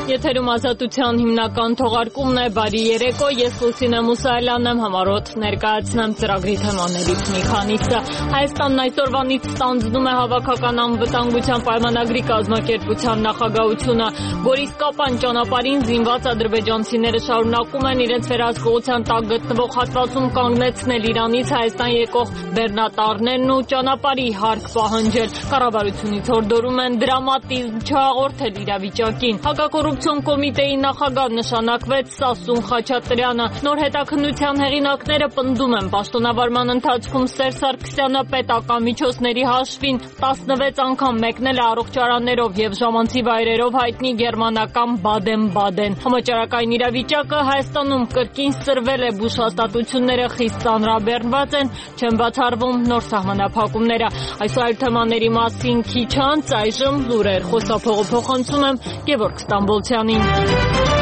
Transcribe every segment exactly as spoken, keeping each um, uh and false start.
Եթերում ազատության հիմնական թողարկումն է, բարի երեկո, ես Լուսինե Մուսայելյանն եմ, համառոտ ներկայացնեմ ծրագրի թեմաներից մի քանիսը։ Հայաստանն այսօրվանից ստանձնում է հավաքական անվտանգության պայմանագրի կազմակերպության նախագահությունը։ Գորիս Կապան ճանապարհին զինված ադրբեջանցիները շարունակում են իրենց վերահսկողության տակ գտնվող հատվածում կանգնեցնել Իրանից Հայաստան եկող բեռնատարներն ու ճանապարհի հարկ պահանջել։ Կառավարությունից հորդորում են դրամատիզմ չհաղորդել իրավիճակին։ Հակակոռուպցիոն կոմիտեի նախագահ նշանակվեց Սասուն Խաչատրյանը։ Նոր հետաքննության հեղինակները պնդում են պաշտոնավարման ընթացքում Սերժ Սարգսյանը պետական միջոցների հաշվին տասնվեց անգամ մեկնել է առողջարաններով եւ ժամանցի վայրերով հայտնի գերմանական Բադեն-Բադեն։ Համաճարակային իրավիճակը Հայաստանում կրկին սրվել է, բուժ հաստատությունները խիստ ծանրաբեռնված են, չեն բացառվում նոր սահմանափակումները։ Այսօր այդ թեմաների մասին քիչ անց այժմ լուրեր խոսափողը փոխանցում եմ Գևորգ Ստամբոլցյանին։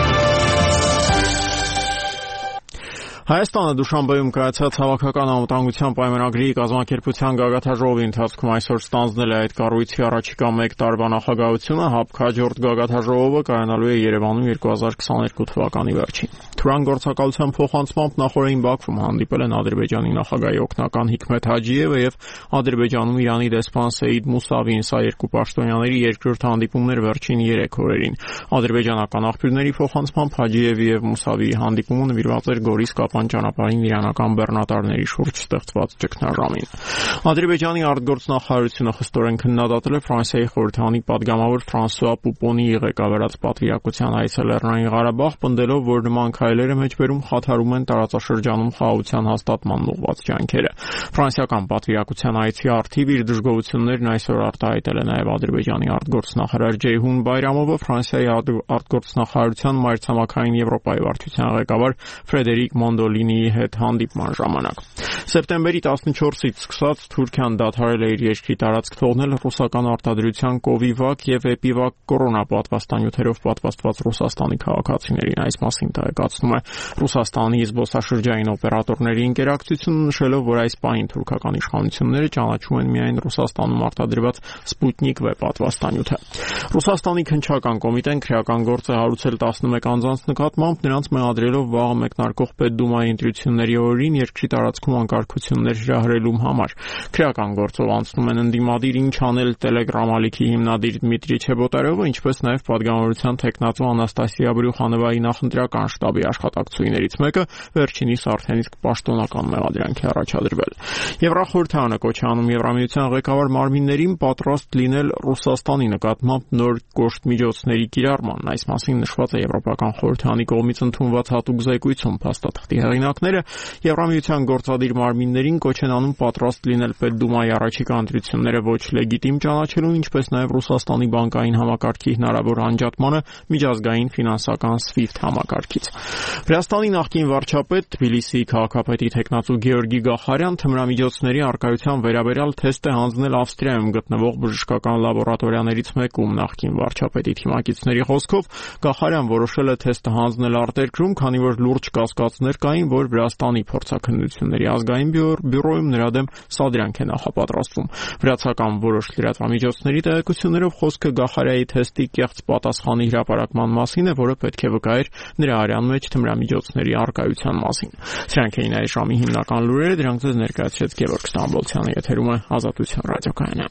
Հայաստանը Դուշանբեում կայացած հավաքական անվտանգության պայմանագրի կազմակերպության գագաթաժողովի ընթացքում այսօր ստանձնել է այդ կառույցի առաջիկա մեկ տարվա նախագահությունը, հապկ հաջորդ գագաթաժողովը կայանալու է Երևանում երկու հազար քսաներկու թվականի վերջին։ Թուրան գործակալության փոխանցմամբ նախորդին Բաքվում հանդիպել են Ադրբեջանի նախագահի օգնական Հիկմեթ Հաջիևը եւ Ադրբեջանում Իրանի դեսպան Սեյիդ Մուսավին, սա երկու պաշտոնյաների երկրորդ հանդիպումներ վերջին երեք օրերին։ Ադրբեջանական աղբյուրների փոխանցմամբ Հաջիևի եւ Մուսավիի հանդիպումը նվիրված էր Գորիս Կապան ճանապարհին իրանական բեռնատարների շուրջ ստեղծված ճգնաժամին։ Ադրբեջանի արտգործնախարարությունը խստորեն քննադատել է Ֆրանսիայի խորհրդանի падգամավոր Ֆրանսուଆ Պուպոնի ղեկավարած պատվիրակության այցը Լեռնային Ղարաբաղ, պնդելով, որ նման քայլերը մեջբերում խաթարում են տարածաշրջանում խաղաղության հաստատմանն ուղղված ջանքերը։ Ֆրանսիական պատվիրակության այցի առթիվ իր դժգոհություններն այսօր արտահայտել է նաև Ադրբեջանի արտգործնախարար Ջեյհուն Բայրամովը, Ֆրանսիայի արտգործնախարարության մայրցամաքային Եվրոպայի վարչության ղեկավար Ֆրեդերիկ Մոնդոլինիի հետ հանդիպման ժամանակ։ Սեպտեմբերի տասնչորսից սկսած Թուրքիան դադարել է իր երկրի տարածք թողնել ռուսական արտադրության Կովիվակ եւ Էպիվակ կորոնա պատվաստանյութերով պատվաստված Ռուսաստանի քաղաքացիներին։ Այս մասին տեղեկացնում է Ռուսաստանի զբոսաշրջային օպերատորների ինտերակցիությունը, նշելով, որ այս պահին թուրքական իշխանությունները ճանաչում են միայն Ռուսաստանում արտադրված Սպուտնիկ վե պատվաստանյութը։ Ռուսաստանի քննչական կոմիտեն քրեական գործ է հարուցել տասնմեկ անձանց նկատմամբ, նրանց մեղադրելով վաղը մեկնարկող Պետդումայի ընտրությունների օրերին երկրի տարածքում անկարգություններ հրահրելու համար։ Քրեական գործով անցնում են ընդդիմադիր «Ինչ անել» Telegram ալիքի հիմնադիր Դմիտրի Չեբոտարովը, ինչպես նաև պատգամավորության թեկնածու Անաստասիա Բրյուխանովայի նախընտրական շտաբի աշխատակցուհիներից մեկը, վերջինիս արդեն իսկ պաշտոնական մեղադրանք է առաջադրվել։ Եվրախորհրդարանը կոչ է անում Եվրամիության ղեկավար մարմիններին պատրաստ լինել Ռուսաստանի նկատմամբ նոր կոշտ միջոցների կիրառման։ Այս մասին նշված է Եվրոպական խորհրդարանի կողմից ընդունված հատուկ զեկույցում։ Փաստաթղթի հեղինակները Եվրամիության գործադիր մարմիններին կոչ են անում պատրաստ լինել Պետդումայի առաջիկա ընտրությունները ոչ լեգիտիմ ճանաչելուն, ինչպես նաև Ռուսաստանի բանկային համակարգի հնարավոր անջատմանը միջազգային ֆինանսական SWIFT համակարգից։ Վրաստանի նախկին վարչապետ, Թբիլիսիի քաղաքապետի թեկնածու Գեորգի Գախարյան թմրամիջոցների առկայության վերաբերյալ թեստ է հանձնել Ավստրիայում գտնվող բժշկական լաբորատորիաներից մեկում։ Նախկին վարչապետի թիմակիցների խոսքով Գախարյան որոշել է թեստը հանձնել արտերկրում, քանի որ լուրջ կասկածներ կային, որ Վրաստանի փորձաքննությունների ազգային բյուրոյում նրա դեմ սադրանք է նախապատրաստվում։ Վրացական որոշ լրատվամիջոցների տեղեկություններով խոսքը Գախարյայի թեստի կեղծ պատասխանի հրապարակման մասին է, որը պետք է վկայեր նրա արյան մեջ թմրամիջոցների առկայության մասին։ Սրանք էին այս ժամի հիմնական լուրերը, դրանք ձեզ ներկայացրեց Գևորգ Ստամբոլցյանը, եթերում է Ազատություն ռադիոկայանը։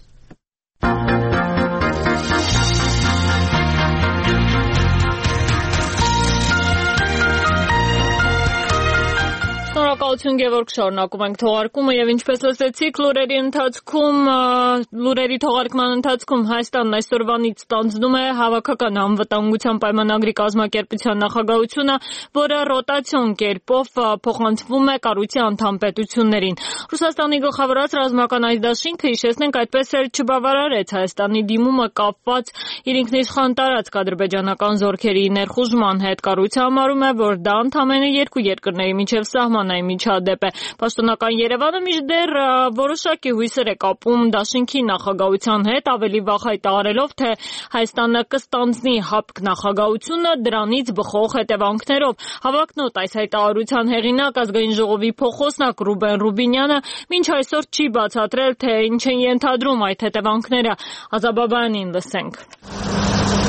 Շնորհակալություն Գևորգ, շարունակում ենք թողարկումը եւ ինչպես լսեցիք լուրերի ընթացքում լուրերի թողարկման ընթացքում Հայաստանն այսօրվանից ստանձնում է հավաքական անվտանգության պայմանագրի կազմակերպության նախագահությունը, որը ռոտացիոն կերպով փոխանցվում է կառույցի անդամ պետություններին։ Ռուսաստանի գլխավորած ռազմական այս դաշինքը, հիշեցնենք, այդպես էլ չբավարարեց Հայաստանի դիմումը կապված իր ինքնիշխան տարածք ադրբեջանական զորքերի ներխուժման հետ։ Կառույցը համարում է, որ դա ընդամենը երկու երկրների միջև սահմանային միջադեպ է։ Պաշտոնական Երևանը մինչդեռ որոշակի հույսեր է կապում դաշինքի նախագահության հետ, ավելի վաղ հայտարարելով, թե Հայաստանը կստանձնի հապկ նախագահությունը դրանից բխող հետևանքներով։ Հավակնոտ այս հայտարարության հեղինակ ազգային ժողովի փոխոսնակ Ռուբեն Ռուբինյանը մինչ այսօր չի բացատրել, թե ինչ են ենթադրում այդ հետևանքները։ Ազաբաբյանին լսենք։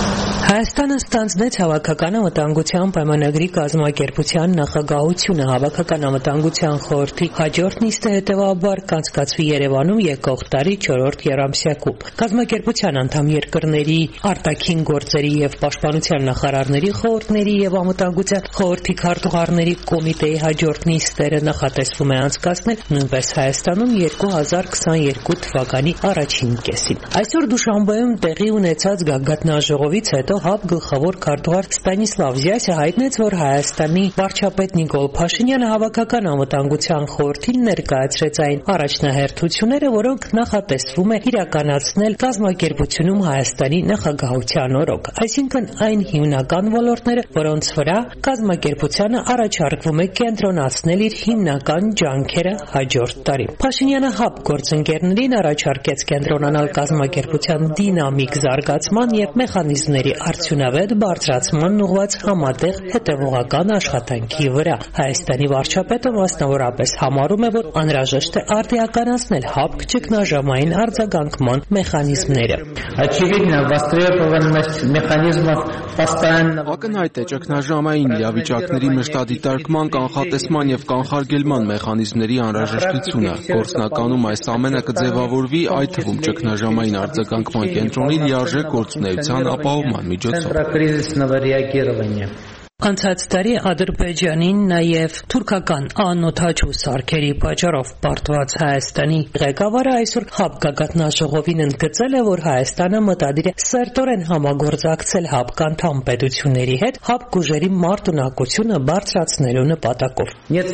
Հայաստանը ստանձնեց հավաքական անվտանգության պայմանագրի կազմակերպության նախագահությունը։ Հավաքական անվտանգության խորհրդի հաջորդ նիստը հետևաբար կանցկացվի Երևանում եկող տարի չորրորդ եռամսյակում։ Կազմակերպության անդամ երկրների արտաքին գործերի եւ պաշտպանության նախարարների խորհուրդների եւ անվտանգության խորհրդի քարտուղարների կոմիտեի հաջորդ նիստերը նախատեսվում է անցկացնել նույնպես Հայաստանում երկու հազար քսաներկու թվականի առաջին կեսին։ Այսօր Դուշանբեում տեղի ունեցած գագաթնաժողովից հետո ՀԱՊ գլխավոր քարտուղար Ստանիսլավ Զյասը հայտնեց, որ Հայաստանի վարչապետ Նիկոլ Փաշինյանը հավաքական անվտանգության խորհրդին ներկայացրեց այն առաջնահերթությունները, որոնք նախատեսվում է իրականացնել կազմակերպությունում Հայաստանի նախագահության օրոք, այսինքն այն հիմնական ոլորտները, որոնց վրա կազմակերպությանը առաջարկվում է կենտրոնացնել իր հիմնական ջանքերը հաջորդ տարի։ Փաշինյանը ՀԱՊ գործընկերներին առաջարկեց կենտրոնանալ կազմակերպության դինամիկ զարգացման եւ մեխանիզմների արդյունավետ բարձրացման ուղղված համատեղ հետևողական աշխատանքի վրա։ Հայաստանի վարչապետը մասնավորապես համարում է, որ անհրաժեշտ է արդիականացնել ՀԱՊ ճգնաժամային արձագանքման մեխանիզմները։ Ակնհայտ է ճգնաժամային իրավիճակների մշտադիտարկման, կանխատեսման եւ կանխարգելման մեխանիզմների անհրաժեշտությունը։ Գործնականում այս ամենը կձևավորվի, այդ թվում ճգնաժամային արձագանքման կենտրոնի լիարժեք գործունեության ապահովման միջոցով։ Անցած տարի Ադրբեջանին նաև թուրքական անօդաչու սարքերի պատճառով պարտված Հայաստանի ղեկավարը այսօր ՀԱՊ գագաթնաժողովին ընդգծել է, որ Հայաստանը մտադիր է սերտորեն համագործակցել ՀԱՊ անդամ պետությունների հետ ՀԱՊ ուժերի մարտունակությունը բարձրացնելու նպատակով։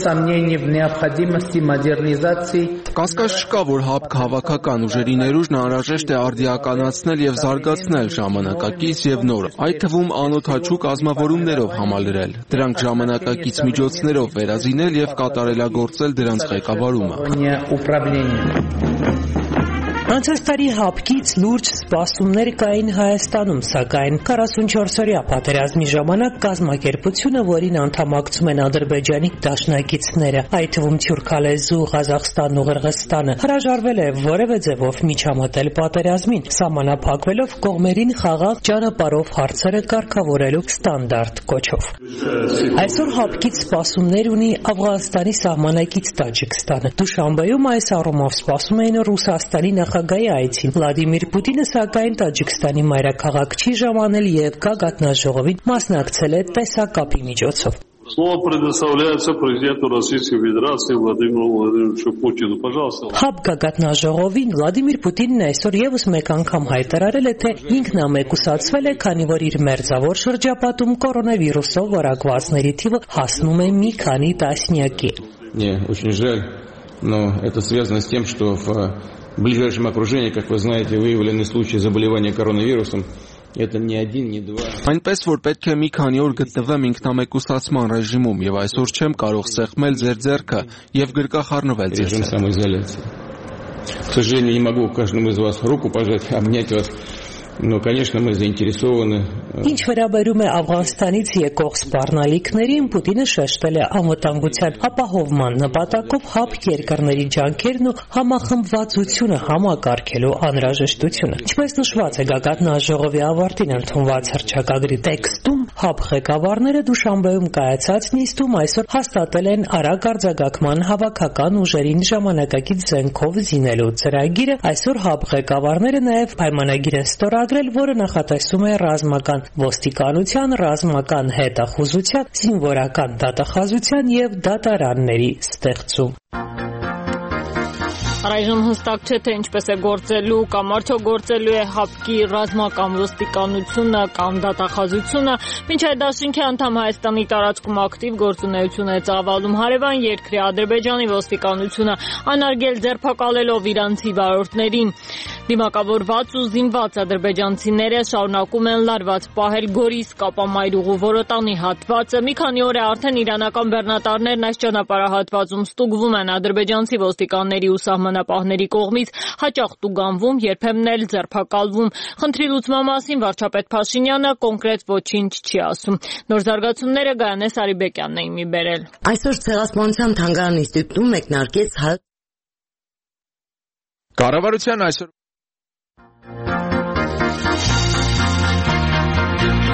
Կասկած չկա, որ ՀԱՊ հավաքական ուժերի ներուժն անհրաժեշտ է արդիականացնել եւ զարգացնել ժամանակակից եւ նոր, այդ թվում անօդաչու կազմավորումներով համալրել, դրանք ժամանակակից միջոցներով վերազինել եւ կատարելագործել դրանց ղեկավարումը։ Անցած տարի ՀԱՊ-կից լուրջ սպասումներ կային Հայաստանում, սակայն քառասունչորսօրյա պատերազմի ժամանակ կազմակերպությունը, որին անդամակցում են Ադրբեջանի դաշնակիցները, այդ թվում թյուրքալեզու Ղազախստանն ու Ղրղստանը, հրաժարվել է որևէ ձևով միջամտել պատերազմին, սահմանափակվելով կողմերին խաղաղ ճանապարհով հարցերը կարգավորելու ստանդարտ կոչով։ Այսօր ՀԱՊ-կից սպասումներ ունի Աֆղանստանի սահմանակից Տաջիկստանը։ Դուշանբեում այս առումով սպասում էին Ռուսաստանի նախագահի այցին։ Վլադիմիր Պուտինը սակայն Տաջիկստանի մայրաքաղաք չի ժամանել եւ գագաթնաժողովին մասնակցել է տեսակապի միջոցով։ Слово предоставляется президенту Российской Федерации Владимиру Владимировичу Путину. Пожалуйста. ՀԱՊ գագաթնաժողովին Վլադիմիր Պուտինն այսօր եւս մեկ անգամ հայտարարել է, թե ինքնամեկուսացվել է, քանի որ իր մերձավոր շրջապատում կորոնավիրուսով վարակվածների թիվը հասնում է մի քանի տասնյակի։ Мне очень жаль, но это связано с тем, что в В ближайшем окружении, как вы знаете, выявлены случаи заболевания коронавирусом. Это не один, не два. Այնպես որ պետք է մի քանի օր գտնվեմ ինքնամեկուսացման ռեժիմում եւ այսօր չեմ կարող սեղմել ձեր ձեռքը եւ գրկախառնվել ձեզ։ Режим самоизоляции. К сожалению, не могу каждому из вас руку пожать, обнять вас. Но, конечно, мы заинтересованы. Ինչ վերաբերում է Աֆղանստանից եկող սպառնալիքներին, Պուտինը շեշտել է անվտանգության ապահովման նպատակով ՀԱՊ երկրների ջանքերն ու համախմբվածությունը համակարգելու անհրաժեշտությունը։ Ինչպես նշված է գագաթնաժողովի ավարտին ընդունված հռչակագրի տեքստում, ՀԱՊ ղեկավարները Դուշանբեում կայացած նիստում այսօր հաստատել են արագ արձագանքման հավաքական ուժերին ժամանակակից զենքով զինելու ծրագիրը։ Այսօր ՀԱՊ ղեկավարները նաև պայմանագիր են ստորագրել, որը նախատեսում է ռազմական ոստիկանության, ռազմական հետախուզության, զինվորական դատախազության եւ դատարանների ստեղծում։ Առայժմ հստակ չէ, թե ինչպես է գործելու կամ արդյոք գործելու է ՀԱՊ-ի ռազմական ոստիկանությունը կամ դատախազությունը, մինչ այդ դաշինքի անդամ Հայաստանի տարածքում ակտիվ գործունեություն է ծավալում հարևան երկրի Ադրբեջանի ոստիկանությունը, անարգել ձերբակալելով իրանցի վարորդներին։ Դիմակավորված ու զինված ադրբեջանցիները շարունակում են լարված պահել Գորիս Կապամայրուղու որոտանի հատվածը։ Մի քանի օր է արդեն իրանական բեռնատարներն այս ճանապարհահատվածում ստուգվում են ադրբեջանցի ոստիկանների ու սահմանապահների կողմից, հաճախ տուգանվում, երբեմն էլ ձերբակալվում։ Խնդրի լուծման մասին վարչապետ Փաշինյանը կոնկրետ ոչինչ չի ասում։ Նոր զարգացումները Գայանե Սարիբեկյանն էին մի բերել։ Այսօր Ցեղասպանության թանգարան ինստիտուտում մեկնարկեց հայ Կառավարության այսօր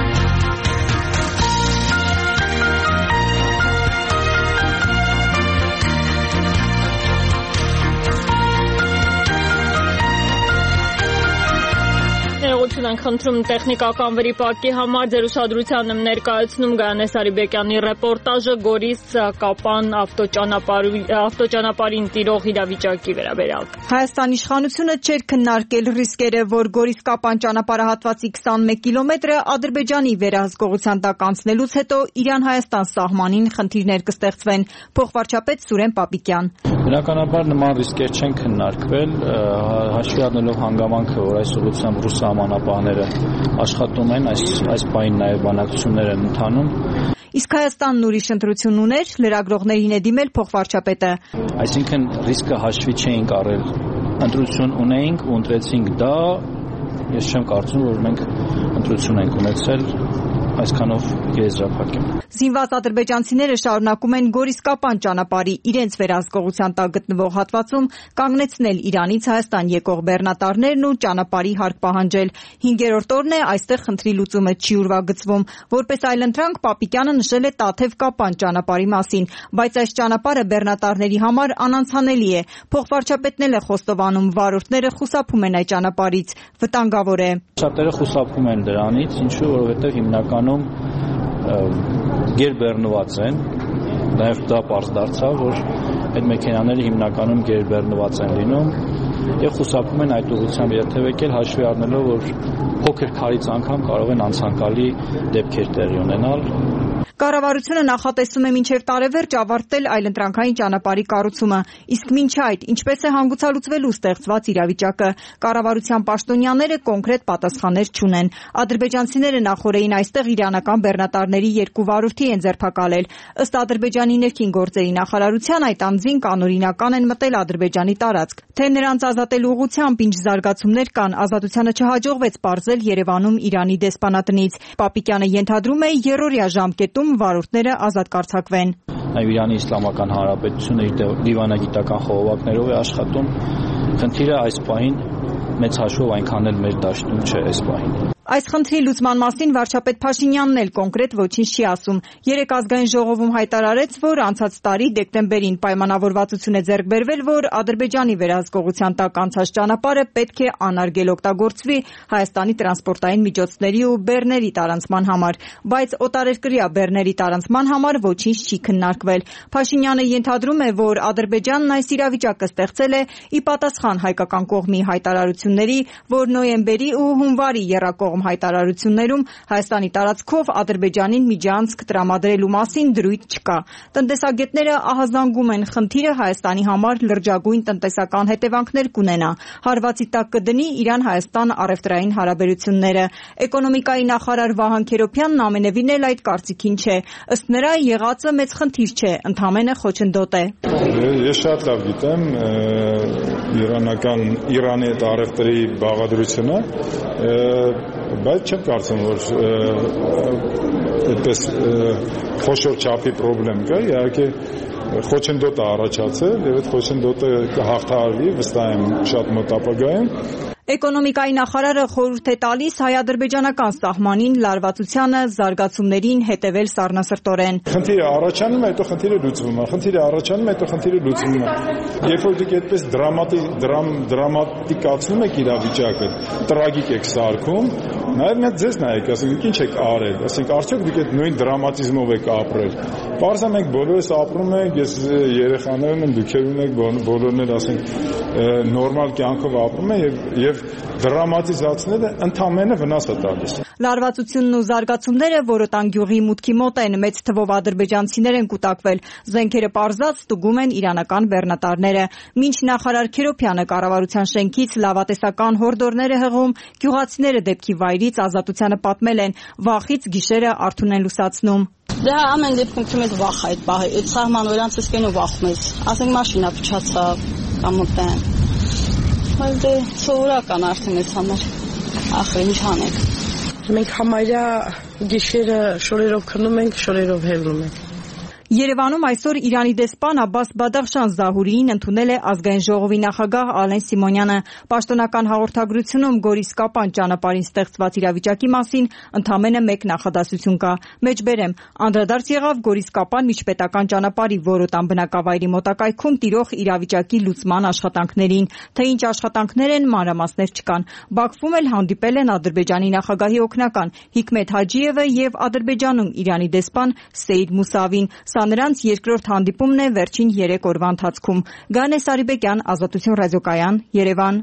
ներողություն ենք խնդրում տեխնիկական վրիպակի համար, ձեր ուշադրության եմ ներկայացնում Գայանես Արիբեկյանի ռեպորտաժը Գորիս Կապան ավտոճանապարհին տիրող իրավիճակի վերաբերյալ։ Հայաստան իշխանությունը չէր քննարկել ռիսկերը, որ Գորիս Կապան ճանապարհահատվածի քսանմեկ կիլոմետրը Ադրբեջանի վերահսկողության տակ անցնելուց հետո Իրան-Հայաստան սահմանին խնդիրներ կստեղծվեն։ Փոխվարչապետ Սուրեն Պապիկյան։ Բնականաբար նման ռիսկեր չեն քննարկվել, հաշվի առնելով հանգամանքը, որ այս ուղղությամբ ռուս սահմանապահները աշխատում են, այս այս պահին նաև բանակցություններ են ընթանում։ Իսկ Հայաստանն ուրիշ ընտրություն ուներ, լրագրողներին է դիմել փոխվարչապետը։ Այսինքն ռիսկը հաշվի չէինք առել, ընտրություն ունեինք ու ընտրեցինք դա, ես չեմ կարծում, որ մենք ընտրություն ենք ունեցել, այսքանով եզրափակեմ։ Զինված ադրբեջանցիները շարունակում են Գորիս Կապան ճանապարհի իրենց վերահսկողության տակ գտնվող հատվածում կանգնեցնել Իրանից Հայաստան եկող բեռնատարներն ու ճանապարհի հարկ պահանջել։ Հինգերորդ օրն է այստեղ խնդրի լուծումը չի ուրվագծվում։ Որպես այլընտրանք Պապիկյանը նշել է Տաթև-Կապան ճանապարհի մասին, բայց այս ճանապարհը բեռնատարների համար անանցանելի է։ Փոխվարչապետն էլ է խոստովանում, վարորդները խուսափում են այդ ճանապարհից, վտանգավոր է։ Շատերը խուսափում են դրանից, ինչու որովհետև հիմնականում գերբեռնված են, նաև դա պարզ դարձավ, որ այդ մեքենաները հիմնականում գերբեռնված են լինում եւ խուսափում են այդ ուղղությամբ երթևեկել, հաշվի առնելով, որ փոքր քարից անգամ կարող են անցանկալի դեպքեր տեղի ունենալ։ Կառավարությունը նախատեսում է մինչև տարեվերջ ավարտել այլընտրանքային ճանապարհի կառուցումը, իսկ մինչ այդ ինչպես է հանգուցալուծվելու ստեղծված իրավիճակը։ Կառավարության պաշտոնյաները կոնկրետ պատասխաններ չունեն։ Ադրբեջանցիները նախորդին այստեղ իրանական բեռնատարների երկու վարորդի են ձերբակալել։ Ըստ Ադրբեջանի ներքին գործերի նախարարության այդ ամսին կանօրինական են մտել Ադրբեջանի տարածք։ Թե նրանց ազատելու ուղղությամբ ինչ զարգացումներ կան, ազատությանը չհաջողվեց պարզել Երևանում Իրանի դեսպանատնից։ Պապիկյանը ենթադրում է երրորդյա ժամկետում վարորդները ազատ կարձակվեն։ Նաև Իրանի Իսլամական Հանրապետությունը իր դիվանագիտական խողովակներով է աշխատում։ Խնդիրը այս պահին մեծ հաշվով այնքան էլ մեր դաշտում չէ այս պահին։ Այս խնդրի լուծման մասին վարչապետ Փաշինյանն էլ կոնկրետ ոչինչ չի ասում։ Երեկ ազգային ժողովում հայտարարեց, որ անցած տարի դեկտեմբերին պայմանավորվածություն է ձեռք բերվել, որ Ադրբեջանի վերահսկողության տակ անցած ճանապարհը պետք է անարգել օգտագործվի Հայաստանի տրանսպորտային միջոցների ու բեռների տարանցման համար, բայց օտարերկրյա բեռների տարանցման համար ոչինչ չի քննարկվել։ Փաշինյանը ենթադրում է, որ Ադրբեջանն այս իրավիճակը ստեղծել է ի պատասխան հայկական կողմի հայտարարությունների, որ նոյեմբերի ու հունվարի եռակողմ հայտարարություններում Հայաստանի տարածքով Ադրբեջանին միջանցք տրամադրելու մասին դրույթ չկա։ Տնտեսագետները ահազանգում են խնդիրը Հայաստանի համար լրջագույն տնտեսական հետևանքներ կունենա։ Հարվածի տակ կդնի Իրան-Հայաստան առևտրային հարաբերությունները։ Էկոնոմիկայի նախարար Վահան Քերոբյանն ամենևին էլ այդ կարծիքին չէ։ Ըստ նրա եղածը մեծ խնդիր չէ, ընդհանրապես խոչընդոտ է։ Ես շատ լավ գիտեմ իրանական Իրանի հետ առևտրի բաղադրությունը, բայց չեմ կարծում, որ այդպես խոշոր չափի խնդրեմ կա, իհարկե խոչընդոտ է առաջացել եւ այդ խոչընդոտը կհաղթահարվի, վստահ եմ շատ մոտ ապագայում։ Էկոնոմիկայի նախարարը խորհուրդ է տալիս հայ-ադրբեջանական սահմանին լարվածությանը, զարգացումներին հետևել սառնասրտորեն։ Խնդիրը առաջանում է, հետո խնդիրը լուծվում է, խնդիրը առաջանում է, հետո խնդիրը լուծվում է։ Երբ որ դուք այդպես դրամատիկացնում եք իրավիճակը, տրագիկ եք սարքում, նաև մի ձեզ նայեք, ասենք ինչ եք արել, ասենք արդյոք դուք այդ նույն դրամատիզմով եք ապրել։ Պարզա մենք բոլորս ապրում ենք, ես երեխաներն եմ, դուք եք բոլորն էլ ասենք նորմալ կյանքով ապրում են եւ դրամատիզացնելը ընդամենը վնաս է տալիս։ Լարվածությունն ու զարգացումները Որոտան գյուղի մուտքի մոտ են, մեծ թվով ադրբեջանցիներ են կուտակվել։ Զենքերը պարզած ստուգում են իրանական բեռնատարները։ Մինչ նախարար Քերոբյանը կառավարության շենքից լավատեսական հորդորներ է հղում, գյուղացիները դեպքի վայրից ազատությանը պատմել են, վախից գիշերը արթուն են լուսացնում։ Դե ամեն դեպքում քնած վախ այդ բահ, այդ սահման օրյանց սկենու վախում ես։ Ասենք մաշինա փչացավ կամ մտեն։ Բայց դե սովորական արդեն էս համար։ Ախր ինչ անենք։ Մենք համարյա գիշերը շորերով քնում ենք, շորերով հելնում ենք։ Երևանում այսօր Իրանի դեսպան Աբբաս Բադախշան Զահուրիին ընդունել է ազգային ժողովի նախագահ Ալեն Սիմոնյանը։ Պաշտոնական հաղորդագրությունում Գորիս Կապան ճանապարհին ստեղծված իրավիճակի մասին ընդամենը մեկ նախադասություն կա։ Մեջբերեմ, անդրադարձ եղավ Գորիս Կապան միջպետական ճանապարհի Որոտան բնակավայրի մոտակայքում տիրող իրավիճակի լուծման աշխատանքներին, թե ինչ աշխատանքներ են, մանրամասներ չկան։ Բաքվում էլ հանդիպել են Ադրբեջանի նախագահի օգնական Հիկմետ Հաջիևը եւ Ադրբեջանում Իրանի դեսպան Սեյիդ Մուսավին։ Սա նրանց երկրորդ հանդիպումն է վերջին երեք օրվա ընթացքում։ Գանե Սարիբեկյան, Ազատություն ռադիոկայան, Երևան։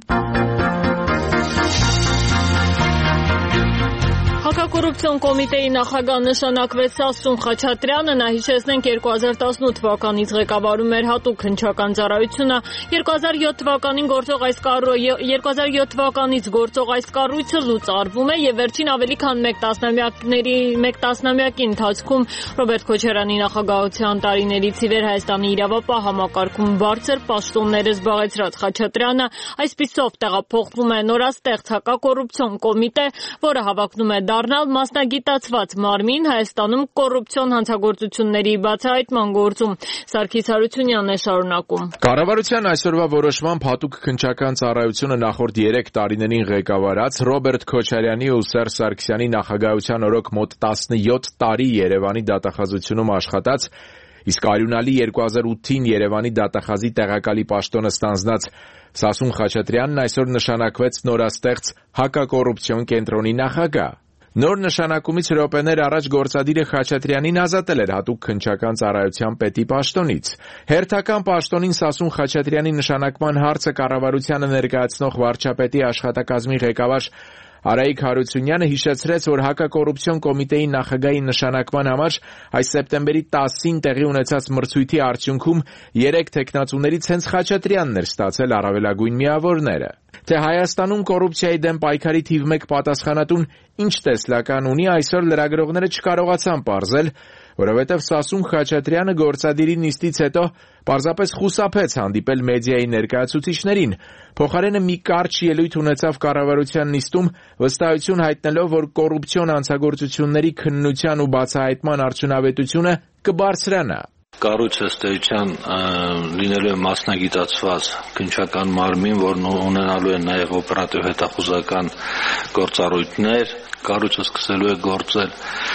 Հակակոռուպցիոն կոմիտեի նախագահ նշանակվեց Սասուն Խաչատրյանը, նա հիշեցնենք երկու հազար տասնութ թվականից ղեկավարում էր հատուկ քննչական ծառայությունը, երկու հազար յոթ թվականին գործող այս երկու հազար յոթ թվականից գործող այս կառույցը լուծարվում է եւ վերջին ավելի քան մեկ տասնամյակների մեկ տասնամյակի ընթացքում Ռոբերտ Քոչարյանի նախագահության տարիներից ի վեր Հայաստանի իրավապահ համակարգում բարձր պաշտոններ զբաղեցրած Խաչատրյանը այսպիսով տեղափոխվում է նորաստեղծ հակակոռուպցիոն կոմիտե, որը հավակնում է դառնալ մասնագիտացված մարմին Հայաստանում կոռուպցիոն հանցագործությունների բացահայտման գործում։ Սարգիս Հարությունյանն է շարունակում։ Կառավարության այսօրվա որոշմամբ հատուկ քննչական ծառայությունը նախորդ երեք տարիներին ղեկավարած Ռոբերտ Քոչարյանի ու Սերժ Սարգսյանի նախագահության օրոք մոտ տասնյոթ տարի Երևանի դատախազությունում աշխատած, իսկ արյունալի երկու հազար ութին Երևանի դատախազի տեղակալի պաշտոնը ստանձնած Սասուն Խաչատրյանն այսօր նշանակվեց նորաստեղծ հակակոռուպցիոն կենտրոնի նախագահ։ Նոր նշանակումից րոպեներ առաջ գործադիրը Խաչատրյանին ազատել էր հատուկ քննչական ծառայության պետի պաշտոնից։ Հերթական պաշտոնին Սասուն Խաչատրյանի նշանակման հարցը կառավարությանը ներկայացնող վարչապետի աշխատակազմի ղեկավար Արայիկ Հարությունյանը հիշեցրեց, որ հակակոռուպցիոն կոմիտեի նախագահի նշանակման համար այս սեպտեմբերի տասին տեղի ունեցած մրցույթի արդյունքում երեք թեկնածուներից հենց Խաչատրյանն էր ստացել առավելագույն միավորները։ Թե Հայաստանում կոռուպցիայի դեմ պայքարի թիվ մեկ պատասխանատուն ինչ տեսլական ունի, այսօր լրագրողները չկարողացան պարզել, որովհետև Սասուն Խաչատրյանը գործադիրի նիստից հետո պարզապես խուսափեց հանդիպել մեդիայի ներկայացուցիչներին, փոխարենը մի կարճ ելույթ ունեցավ կառավարության նիստում, վստահություն հայտնելով, որ կոռուպցիոն հանցագործությունների քննության ու բացահայտման արդյունավետությունը կբարձրանա։ Կառույցը ըստ էության լինելու է մասնագիտացված քննչական մարմին, որն ունենալու է նաև օպերատիվ հետախուզական գործառույթներ, կառույցը սկսելու է գործել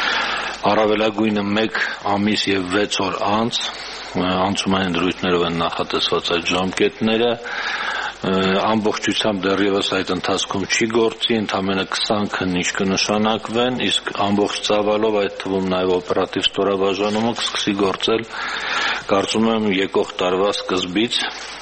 առավելագույնը մեկ ամիս եւ վեց օր անց, անցումային դրույթներով են նախատեսված այդ ժամկետները, ամբողջությամբ դեռևս այդ ընթացքում չի գործի, ընդամենը քսան քննիչ կնշանակվեն, իսկ ամբողջ ծավալով այդ թվում նաև օպերատիվ ստորաբաժանումը կսկսի գործել, կարծում եմ եկող տարվա սկզբից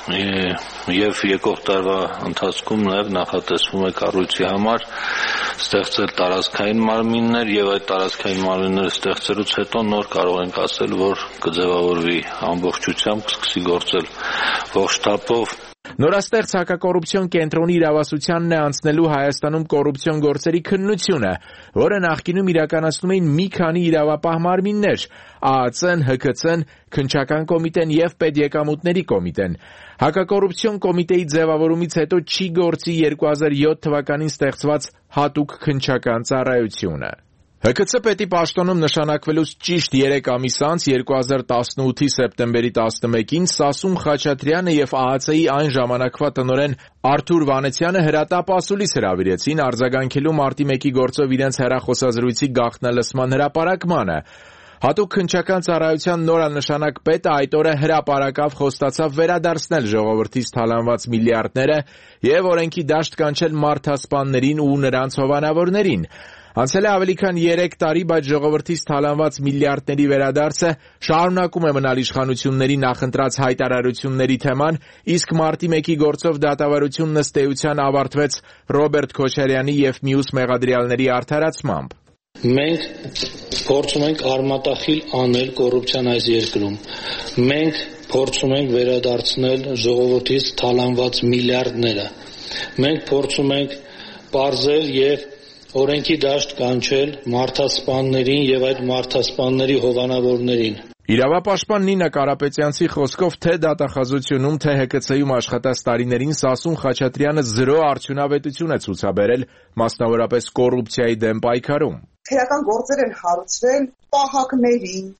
եւ եկող տարվա ընթացքում նաև նախատեսվում է կառույցի համար ստեղծել տարածքային մարմիններ եւ այդ տարածքային մարմինները ստեղծելուց հետո նոր կարող ենք ասել, որ կձևավորվի ամբողջությամբ, կսկսի գործել ողջ թափով։ Նորաստեղծ հակակոռուպցիոն կենտրոնի իրավասությանն է անցնելու Հայաստանում կոռուպցիոն գործերի քննությունը, որը նախկինում իրականացնում էին մի քանի իրավապահ մարմիններ՝ ԱԱՑ-ն, ՀՔՑ-ն, Քննչական կոմիտեն եւ Պետեկամուտների կոմիտեն։ Հակակոռուպցիոն կոմիտեի ձևավորումից հետո չի գործի երկու հազար յոթ թվականին ստեղծված հատուկ քննչական ծառայությունը։ ՀՔՑ պետի պաշտոնում նշանակվելուց ճիշտ երեք ամիս անց երկու հազար տասնութի սեպտեմբերի տասնմեկին Սասուն Խաչատրյանը եւ ԱԱՑ-ի այն ժամանակվա տնօրեն Արթուր Վանեցյանը հրատապ ասուլիս հրավիրեցին արձագանքելու մարտի մեկի գործով իրենց հեռախոսազրույցի գաղտնալսման հրապարակմանը։ Հատուկ քննչական ծառայության նորանշանակ պետը այդ օրը հրապարակավ խոստացավ վերադարձնել ժողովրդից թալանված միլիարդները եւ օրենքի դաշտ կանչել մարդասպաններին ու նրանց հովանավորներին։ Անցել է ավելի քան երեք տարի, բայց ժողովրդից թալանված միլիարդների վերադարձը շարունակում է մնալ իշխանությունների նախընտրած հայտարարությունների թեման, իսկ մարտի մեկի գործով դատավարությունն ըստ էության ավարտվեց Ռոբերտ Քոչարյանի եւ մյուս մեղադրյալների արդարացմամբ։ Մենք փորձում ենք արմատախիլ անել կոռուպցիան այս երկրում։ Մենք փորձում ենք վերադարձնել ժողովրդից թալանված միլիարդները։ Մենք փորձում ենք պարզել եւ օրենքի դաշտ կանչել մարդասպաններին եւ այդ մարդասպանների հովանավորներին։ Իրավապաշտպան Նինա Կարապետյանցի խոսքով թե դատախազությունում, թե ՀԿՑ-ում աշխատած տարիներին Սասուն Խաչատրյանը զրո արդյունավետություն է ցուցաբերել, մասնավորապես կոռուպցիայի դեմ պայքարում։ Քրեական գործեր են հարուցվել պահակներին,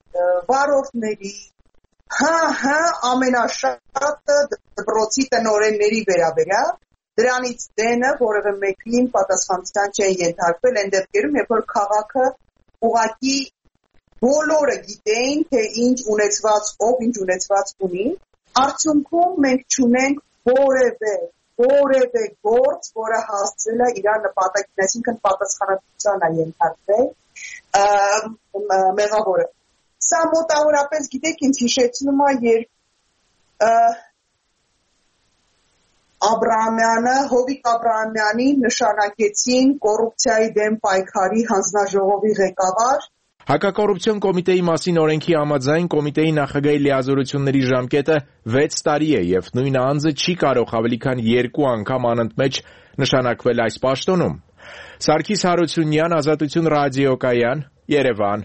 վարորդների, հա հա ամենաշատը դպրոցի տնօրենների վերաբերյալ դրանից դենը որևէ մեկին պատասխանատվության չեն ենթարկվել այն դեպքերում, երբ որ քաղաքը ուղղակի բոլորը գիտեին, թե ինչ ունեցված, ով ինչ ունեցված ունի, արդյունքում մենք չունենք որևէ որևէ գործ, որը հասցրել է իր նպատակին, այսինքն պատասխանատվության է ենթարկվել մեղավորը։ Սա մոտավորապես, գիտեք, ինձ հիշեցնում է, երբ Աբրահամյանը, Հովիկ Աբրահամյանին նշանակեցին կոռուպցիայի դեմ պայքարի հանձնաժողովի ղեկավար։ Հակակոռուպցիոն կոմիտեի մասին օրենքի համաձայն կոմիտեի նախագահի լիազորությունների ժամկետը վեց տարի է եւ նույն անձը չի կարող ավելի քան երկու անգամ անընդմեջ նշանակվել այս պաշտոնում։ Սարգիս Հարությունյան, Ազատություն ռադիոկայան, Երևան։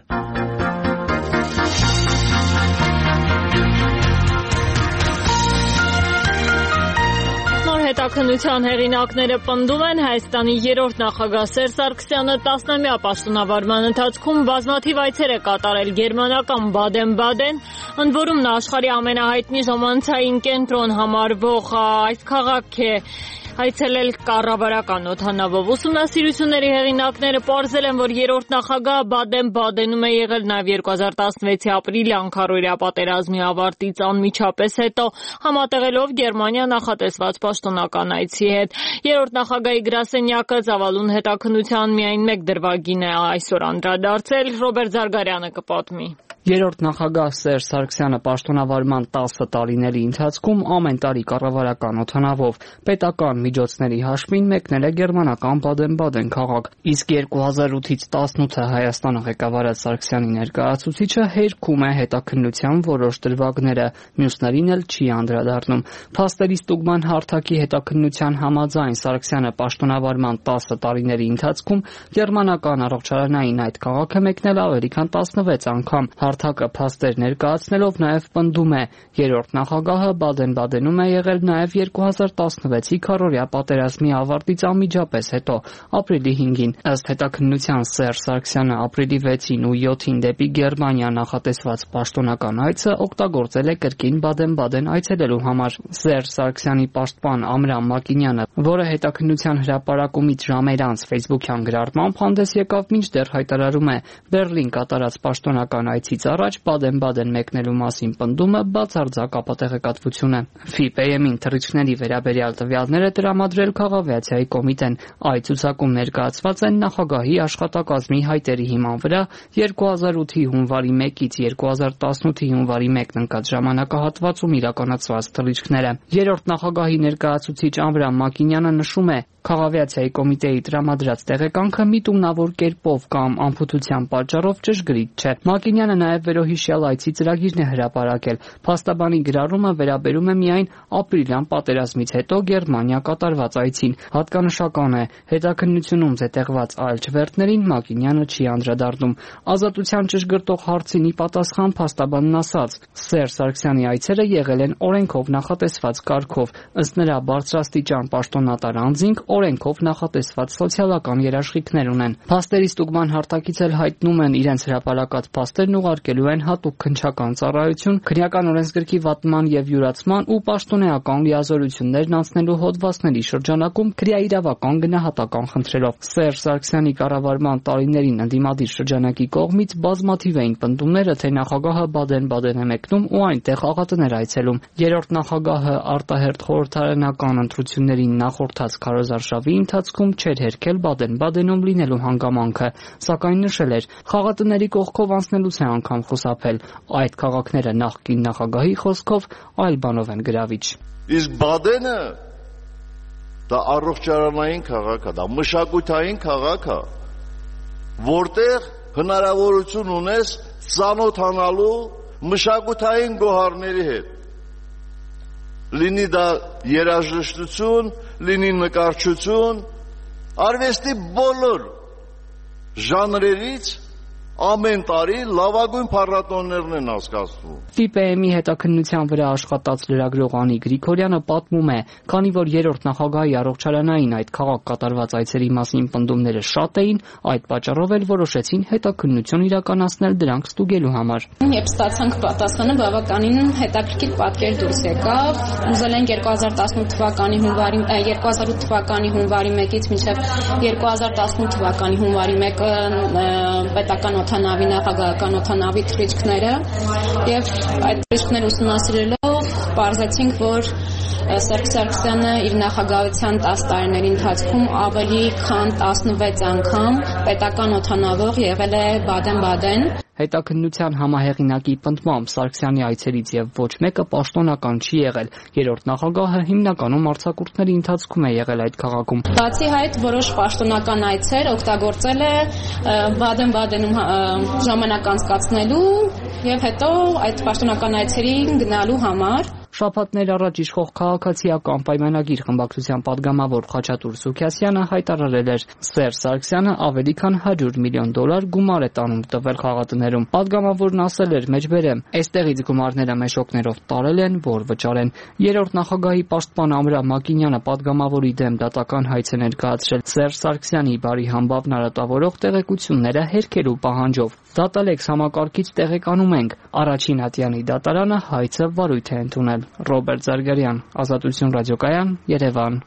Հետաքննության հեղինակները պնդում են Հայաստանի երրորդ նախագահ Սերժ Սարգսյանը տասնամյա պաշտոնավարման ընթացքում բազմաթիվ այցեր է կատարել գերմանական Բադեն-Բադեն, ընդ որում նա աշխարհի ամենահայտնի ժամանցային կենտրոն համարվող այս քաղաք է այցելել կառավարական օդանավով։ Ուսումնասիրությունների հեղինակները պարզել են, որ երրորդ նախագահը Բադեն-Բադենում է եղել նաև երկու հազար տասնվեցի ապրիլյան քառօրյա պատերազմի ավարտից անմիջապես հետո, համատեղելով Գերմանիա նախատեսված պաշտոնական այցի հետ։ Երրորդ նախագահի գրասենյակը ծավալուն հետաքննության միայն մեկ դրվագին է այսօր անդրադարձել, Ռոբերտ Զարգարյանը կպատմի։ Երրորդ նախագահ Սերժ Սարգսյանը պաշտոնավարման տասը տարիների ընթացքում ամեն տարի կառավարական օդանավով պետական միջոցների հաշվին մեկնել է գերմանական Բադեն-Բադեն քաղաք, իսկ երկու հազար ութից տասնութը Հայաստանը ղեկավարած Սարգսյանի ներկայացուցիչը հերքում է հետաքննության որոշ դրվագները, մյուսներին էլ չի անդրադառնում։ Փաստերի ստուգման հարթակի հետաքննության համաձայն Սարգսյանը պաշտոնավարման տասը տարիների ընթացքում գերմանական առողջարանային այդ քաղաքը մեկնել ավելի քան տասնվեց անգամ։ Հարթակը փաստեր ներկայացնելով նաև պնդում է, երրորդ նախագահը Բադեն-Բադենում է եղել նաև երկու հազար տասնվեցի քառօրյա պատերազմի ավարտից անմիջապես հետո, ապրիլի հինգին։ Ըստ հետաքննության Սերժ Սարգսյանը ապրիլի վեցին ու յոթին դեպի Գերմանիա նախատեսված պաշտոնական այցը օգտագործել է կրկին Բադեն-Բադեն այցելելու համար։ Սերժ Սարգսյանի պաշտպան Ամրամ Մակինյանը, որը հետաքննության հրապարակումից ժամեր անց Facebook-յան գրառմամբ հանդես եկավ, մինչդեռ հայտարարում է Բերլին կատարած պաշտոնական այցից առաջ Բադեն-Բադեն մեկնելու մասին պնդումը բացարձակ ապատեղեկատվություն է։ Ֆիպ-ին թռիչքների վերաբերյալ տվյալներ է տրամադրել Քաղավիացիայի կոմիտեն։ Այդ ցուցակում ներկայացված են նախագահի աշխատակազմի հայտերի հիման վրա երկու հազար ութի հունվարի մեկից երկու հազար տասնութի հունվարի մեկն ընկած ժամանակահատվածում իրականացված թռիչքները։ Երրորդ նախագահի ներկայացուցիչ Ամրամ Մակինյանը նշում է, Քաղավիացիայի կոմիտեի տրամադրած տեղեկանքը միտումնավոր կերպով կամ անփութության պատճառով ճշգրիտ չէ։ Մակինյանը նաև վերոհիշյալ այցի ծրագիրն է հրապարակել։ Փաստաբանի գրառումը վերաբերում է միայն ապրիլյան պատերազմից հետո Գերմանիա կատարված այցին։ Հատկանշական է, հետաքննությունում զետեղված այլ չվերթներին Մակինյանը չի անդրադառնում։ Ազատության ճշգրտող հարցին ի պատասխան փաստաբանն ասաց. Սերժ Սարգսյանի այցերը եղել են օրենքով նախատեսված կարգով, ըստ նրա բարձրաստիճան պաշտոնատար անձինք օրենքով նախատեսված սոցիալական երաշխիքներ ունեն։ Փաստերի ստուգման հարթակից էլ հայտնում են իրենց հրապարակած փաստերն ուղարկելու են հատուկ քննչական ծառայություն, քրեական օրենսգրքի վատման եւ յուրացման ու պաշտոնեական լիազորություններն անցնելու հոդվածների շրջանակում քրեաիրավական գնահատական խնդրելով։ Սերժ Սարգսյանի կառավարման տարիներին ընդդիմադիր շրջանակի կողմից բազմաթիվ էին պնդումները, թե նախագահը Բադեն-Բադեն է մեկնում ու այնտեղ աղատներ այցելում։ Երրորդ նախագահը արտահերթ խորհրդարանական ընտրություններին նախորդած քարոզարշավի ընթացքում չէր հերքել Բադեն-Բադենում լինելու հանգամանքը, սակայն նշել էր, խաղատների կողքով անցնելուց է անգամ խուսափել։ Այդ քաղաքները նախկին նախագահի խոսքով այլ բանով են գրավիչ։ Իսկ Բադենը դա առողջարանային քաղաք է, դա մշակութային քաղաք է, որտեղ հնարավորություն ունես ծանոթանալու մշակութային գոհարների հետ։ Լինի դա երաժշտություն, լինի նկարչություն, արվեստի բոլոր ժանրերից ամեն տարի լավագույն փառատոներն են անցկացվում։ Ֆի Պի Էմ-ի հետաքննության վրա աշխատած լրագրող Անի Գրիգորյանը պատմում է, քանի որ երրորդ նախագահի առողջարանային այդ քաղաք կատարված այցերի մասին պնդումները շատ էին, այդ պատճառով էլ որոշեցին հետաքննություն իրականացնել դրանք ստուգելու համար։ Երբ ստացանք պատասխանը, բավականին հետաքրքիր պատկեր դուրս եկավ։ Ուզել ենք երկու հազար տասնութ թվականի հունվարի երկու հազար ութ թվականի հունվարի մեկից մինչև երկու հազար տասնութ թվականի հունվարի մեկը պետական օդանավի նախագահական օդանավի թռիչքները եւ այդ թռիչքները ուսումնասիրելով պարզեցինք, որ Սերժ Սարգսյանը իր նախագահության տասը տարիների ընթացքում ավելի քան տասնվեց անգամ պետական օդանավով եղել է Բադեն-Բադեն։ Հետաքննության համահեղինակի պնդմամբ Սարգսյանի այցերից եւ ոչ մեկը պաշտոնական չի եղել։ Երրորդ նախագահը հիմնականում արձակուրդների ընթացքում է եղել այդ քաղաքում։ Բացի այդ, որոշ պաշտոնական այցեր օգտագործել է Բադեն-Բադենում ժամանակ անցկացնելու եւ հետո այդ պաշտոնական այցերին գնալու համար։ Շաբաթներ առաջ իշխող քաղաքացիական պայմանագիր խմբակցության падգամավոր Խաչատուր Սուքիասյանը հայտարարել էր, Սերժ Սարգսյանը ավելի քան հարյուր միլիոն դոլար գումար է տանում տվել խաղատներում։ Падգամավորն ասել էր մեջբերեմ, այստեղից գումարները մեշոկներով տարել են, որ վճարեն։ Երրորդ նախագահի պաշտպան Ամրամ Մակինյանը падգամավորի դեմ դատական հայց է ներկայացրել Սերժ Սարգսյանի բարի համբավն արատավորող տեղեկությունները հերքելու պահանջով։ Դատալեքս համակարգիչ տեղեկանում ենք, առաջին ատյանի դատարանը հայցը վարույթ է ընդունել։ Ռոբերտ Զարգարյան, Ազատություն ռադիոկայան, Երևան։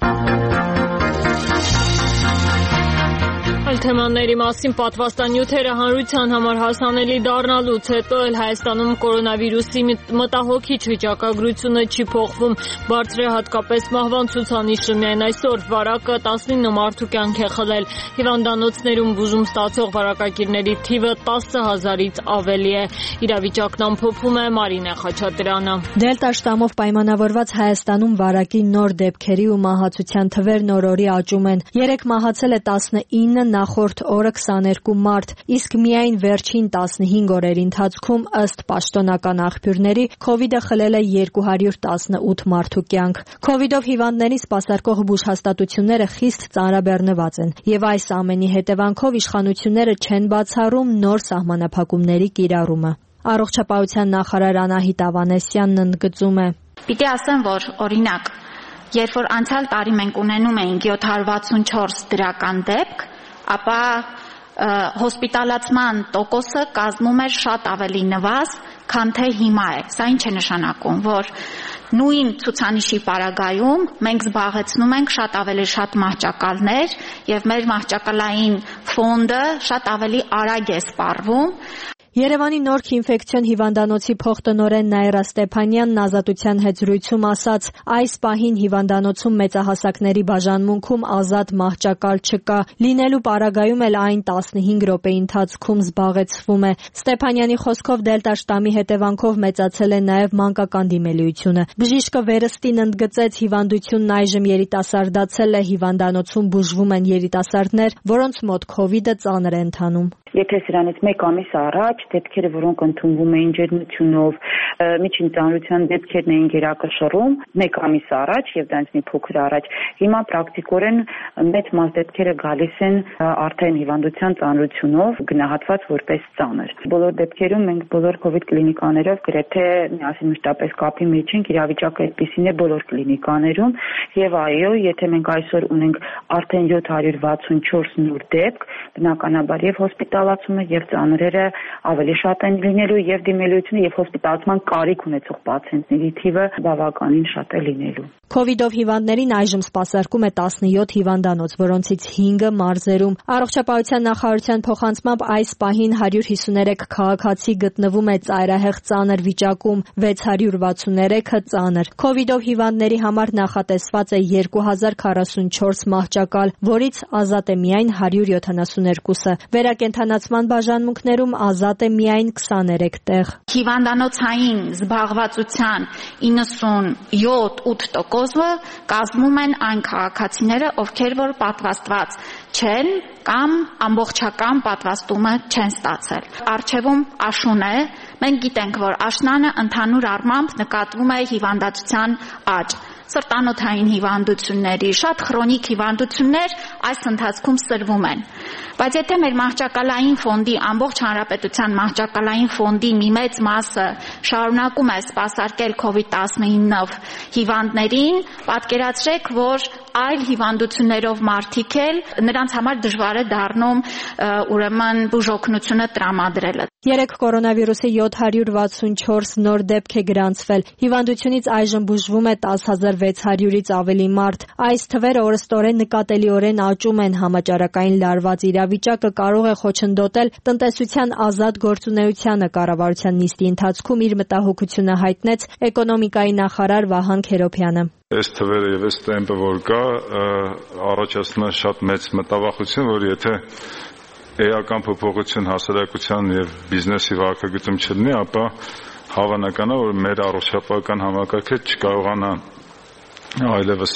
Այլ թեմաների մասին պատվաստանյութերը հանրության համար հասանելի դառնալուց հետո էլ Հայաստանում կորոնավիրուսի մտահոգիչ վիճակագրությունը չի փոխվում։ Բարձր է հատկապես մահվան ցուցանիշը, միայն այսօր վարակը տասնինը մարդու կյանք է խլել։ Հիվանդանոցներում բուժում ստացող վարակագիրների թիվը տասը հազարից ավելի է։ Իրավիճակն ամփոփում է Մարինե Խաչատրյանը։ Դելտա շտամով պայմանավորված Հայաստանում վարակի նոր դեպքերի ու մահացության թվերն օր-օրի աճում են։ Երեկ մահացել է տասնինը, նախորդ օրը քսաներկու մարդ, իսկ միայն վերջին տասնհինգ օրերի ընթացքում ըստ պաշտոնական աղբյուրների Քովիդը խլել է երկու հարյուր տասնութ մարդու կյանք։ Քովիդով հիվանդներին սպասարկող բուժհաստատությունները խիստ ծանրաբեռնված են, եւ այս ամենի հետևանքով իշխանությունները չեն բացառում նոր սահմանափակումների կիրառումը։ Առողջապահության նախարար Անահիտ Ավանեսյանն ընդգծում է. Պիտի ասեմ, որ օրինակ, երբ որ անցյալ տարի մենք ունենում էինք յոթ հարյուր վաթսունչորս դրական դեպք, ապա հոսպիտալացման տոկոսը կազմում էր շատ ավելի նվազ, քան թե հիմա է։ Սա ինչ է նշանակում, որ նույն ցուցանիշի պարագայում մենք զբաղեցնում ենք շատ ավելի շատ մահճակալներ եւ մեր մահճակալային ֆոնդը շատ ավելի արագ է սպառվում։ Երևանի Նորք ինֆեկցիոն հիվանդանոցի փոխտնօրեն Նաիրա Ստեփանյանն Ազատության հետ զրույցում ասաց, այս պահին հիվանդանոցում մեծահասակների բաժանմունքում ազատ մահճակալ չկա, լինելու պարագայում էլ այն տասնհինգ րոպեի ընթացքում զբաղեցվում է։ Ստեփանյանի խոսքով դելտա շտամի հետևանքով մեծացել է նաև մանկական դիմելիությունը։ Բժիշկը վերստին ընդգծեց, հիվանդությունն այժմ երիտասարդացել է, հիվանդանոցում բուժվում են երիտասարդներ, որոնց մոտ Քովիդը ծանր է ընթանում։ Եթե սրանից մեկ ամիս առաջ դեպքերը, որոնք ընդունվում էին ջերմությունով, միջին ծանրության դեպքերն էին գերակշռում, մեկ ամիս առաջ եւ դրանից մի փոքր առաջ, հիմա պրակտիկորեն մեծ մաս դեպքերը գալիս են արդեն հիվանդության ծանրությունով գնահատված որպես ծանր։ Բոլոր դեպքերում մենք բոլոր COVID կլինիկաներով գրեթե միասին մշտապես կապի մեջ ենք, իրավիճակը այդպեսին է բոլոր կլինիկաներում եւ այո, եթե մենք այսօր ունենք արդեն յոթ հարյուր վաթսունչորս նոր դեպք, բնականաբար եւ հոսպիտալացումը եւ ծանրերը ավելի շատ են լինելու եւ դիմելիությունը եւ հոսպիտալացման կարիք ունեցող պացիենտների թիվը բավականին շատ է լինելու։ Քովիդով հիվանդներին այժմ սպասարկում է տասնյոթ հիվանդանոց, որոնցից հինգը մարզերում։ Առողջապահության նախարարության փոխանցմամբ այս պահին հարյուր հիսուներեք քաղաքացի գտնվում է ծայրահեղ ծանր վիճակում, վեց հարյուր վաթսուներեքը ծանր։ Քովիդով հիվանդների համար նախատեսված է երկու հազար քառասունչորս մահճակալ, որից ազատ է միայն հարյուր յոթանասուներկուսը։ Վերակենդանացման բաժանմունքներում ազատ է միայն քսաներեք տեղ։ Հիվանդանոցային զբաղվածության իննսունյոթ ութ տոկոսը կազմում են այն քաղաքացիները, ովքեր որ պատվաստված չեն կամ ամբողջական պատվաստումը չեն ստացել։ Առջևում աշուն է, մենք գիտենք, որ աշնանը ընդհանուր առմամբ նկատվում է հիվանդացության աճ։ սրտանոթային հիվանդությունների, շատ քրոնիկ հիվանդություններ այս ընթացքում սրվում են։ Բայց եթե մեր մահճակալային ֆոնդի, ամբողջ հանրապետության մահճակալային ֆոնդի մի մեծ մասը շարունակում է սպասարկել քովիդ տասնինով հիվանդներին, պատկերացրեք, որ այլ հիվանդություններով մարդիկ էլ նրանց համար դժվար է դառնում ուրեմն բուժօգնությունը տրամադրելը։ Երեք կորոնավիրուսի յոթ հարյուր վաթսունչորս նոր դեպք է գրանցվել։ Հիվանդությունից այժմ բուժվում է տասը հազար վեց հարյուրից ավելի մարդ։ Այս թվերը օրստորեն նկատելիորեն աճում են։ Համաճարակային լարված իրավիճակը կարող է խոչընդոտել տնտեսության ազատ գործունեությանը։ Կառավարության նիստի ընթացքում իր մտահոգությունը հայտնեց էկոնոմիկայի նախարար Վահան Քերոբյանը։ Այս թվերը եւ այս տեմպը, որ կա, առաջացնում է շատ մեծ մտավախություն, որ եթե էական փոփոխություն հասարակության եւ բիզնեսի վարքագծում չլինի, ապա հավանական է, որ մեր առողջապահական համակարգը չկարողանա այլևս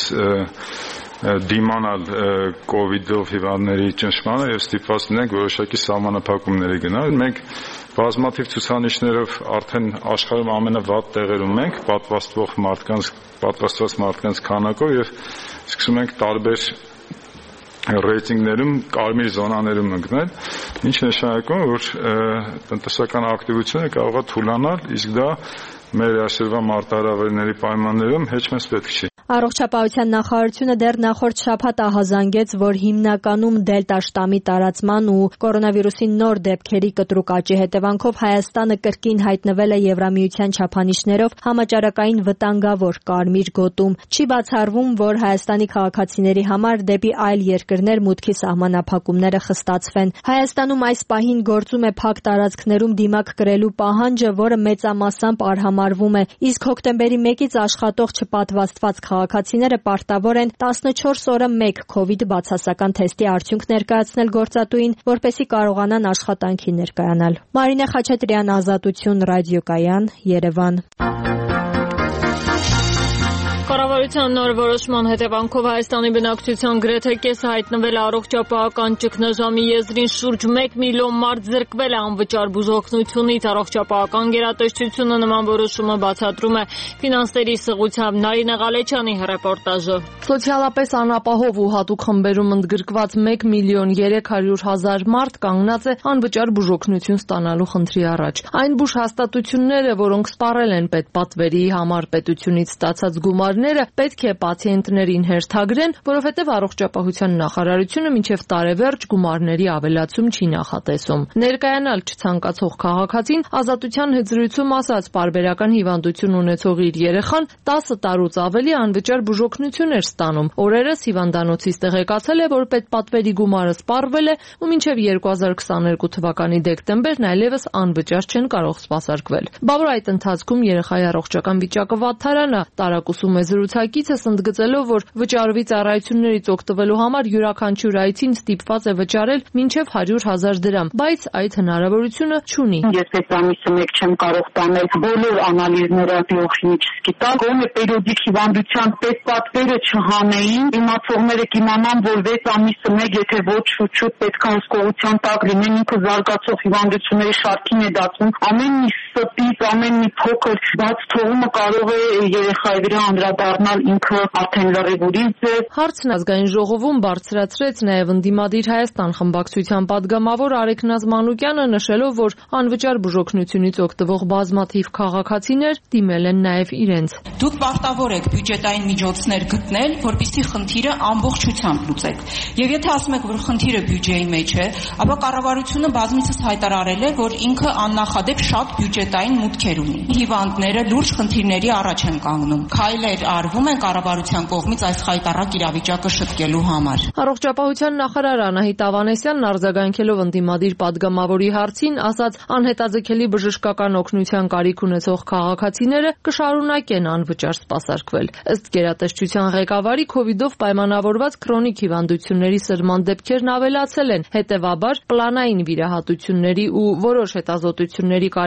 դիմանալ կովիդով հիվանդների ճնշմանը եւ ստիպված լինենք որոշակի սահմանափակումների գնալ։ Մենք բազմաթիվ ցուցանիշներով արդեն աշխարհում ամենավատ տեղերում ենք պատվաստվող մարդկանց, պատվաստված մարդկանց քանակով եւ սկսում ենք տարբեր ռեյտինգներում կարմիր զոնաներում ընկնել, ինչը նշանակում է, որ տնտեսական ակտիվությունը կարող է թուլանալ, իսկ դա մեր այսօրվա մարտահրավերների պայմաններում հեչ մեծ պետք չի։ Առողջապահության նախարարությունը դեռ նախորդ շաբաթ ահազանգեց, որ հիմնականում դելտա շտամի տարածման ու կորոնավիրուսի նոր դեպքերի կտրուկ աճի հետևանքով Հայաստանը կրկին հայտնվել է Եվրամիության չափանիշներով համաճարակային վտանգավոր կարմիր գոտում։ Չի բացառվում, որ Հայաստանի քաղաքացիների համար դեպի այլ երկրներ մուտքի սահմանափակումները խստացվեն։ Հայաստանում այս պահին գործում է փակ տարածքներում դիմակ կրելու պահանջը, որը մեծամասամբ արհամարվում է, իսկ հոկտեմբերի մեկից աշխատող չպատվաստված քաղաքացիները պարտավոր են տասնչորս օրը մեկ քովիդ բացասական թեստի արդյունք ներկայացնել գործատուին, որպեսզի կարողանան աշխատանքի ներկայանալ։ Մարինե Խաչատրյան, Ազատություն, ռադիոկայան, Երևան։ Կառավարության նոր որոշման հետևանքով Հայաստանի բնակչության գրեթե կեսը հայտնվել է առողջապահական ճգնաժամի եզրին, շուրջ մեկ միլիոն մարդ զրկվել է անվճար բուժօգնությունից։ Առողջապահական գերատեսչությունը նման որոշումը բացատրում է ֆինանսների սղությամբ։ Նարինե Ղալեչյանի ռեպորտաժը։ Սոցիալապես անապահով ու հատուկ խմբերում ընդգրկված մեկ միլիոն երեք հարյուր հազար մարդ կանգնած է անվճար բուժօգնություն ստանալու խնդրի առաջ։ Այն բուժհաստատությունները, որոնք սպառել են պետպատվերի համար պետությունից ստացած գումարները, պետք է պացիենտներին հերթագրեն, որովհետև առողջապահության նախարարությունը մինչև տարեվերջ գումարների ավելացում չի նախատեսում։ Ներկայանալ չցանկացող քաղաքացին Ազատության հետ զրույցում ասաց, պարբերական հիվանդություն ունեցող իր երեխան տասը տարուց ավելի անվճար բուժօգնություն էր ստանում։ Օրերս հիվանդանոցից տեղեկացել է, որ պետպատվերի գումարը սպառվել է ու մինչև երկու հազար քսաներկու թվականի դեկտեմբերն այլևս անվճար չեն կարող սպասարկվել։ Բա որ այդ ընթացքում երեխայի առողջական վիճակը վատթարան է, տարակուսում է զրուցակիցս ընդգծելով, որ վճարվի ծառայություններից օգտվելու համար յուրաքանչյուր այցին ստիպված է վճարել մինչև հարյուր հազար դրամ, բայց այդ հնարավորությունը չունի։ Ես այս ամիսը մեկ չեմ կարող տանել բոլոր անալիզները բիոխիմիչսկի տալ, գոնե պերիոդիկ հիվանդության պետպատվերը չհանեին, իմացողները կիմանան, որ վեց ամիսը մեկ, եթե ոչ շուտ պետք է հսկողության տակ լինեն, ինքը զարգացող հիվանդությունների շարքին է դասում, ամեն մի ստից, ամեն մի փոքր բաց թողումը կարող է երեխայի վրա անդրադառնալ ինքը արդեն լրիվուրից է։ Հարցն ազգային ժողովում բարձրացրեց նաև ընդդիմադիր Հայաստան խմբակցության падգամավոր Արեգ Նազմանուկյանը, նշելով, որ անվճար բուժօգնությունից օգտվող բազմաթիվ քաղաքացիներ դիմել են նաև իրենց։ Դուք պարտավոր եք բյուջետային միջոցներ գտնել, որպեսզի խնդիրը ամբողջությամբ լուծեք։ Եվ եթե ասում եք, որ խնդիրը բյուջեի մեջ է, ապա կառավարությունը բազմիցս հայտարարել է, որ ինքը աննախադեպ շատ բյուջետային մուտքեր ունի։ Հիվանդները լուրջ խնդիրների առաջ են կանգնում։ Քայլեր արվում են կառավարության կողմից այս խայտառակ իրավիճակը շտկելու համար։ Առողջապահության նախարար Անահիտ Ավանեսյանն արձագանքելով ընդդիմադիր падգամավորի հարցին ասաց, անհետաձգելի բժշկական օգնության կարիք ունեցող քաղաքացիները կշարունակեն անվճար սպասարկվել։ Ըստ գերատեսչության ղեկավարի, քովիդով պայմանավորված քրոնիկ հիվանդությունների սրման դեպքերն ավելացել են, հետևաբար պլանային վիրահատությունների ու որոշ հետազոտությունների կարիք ունեցող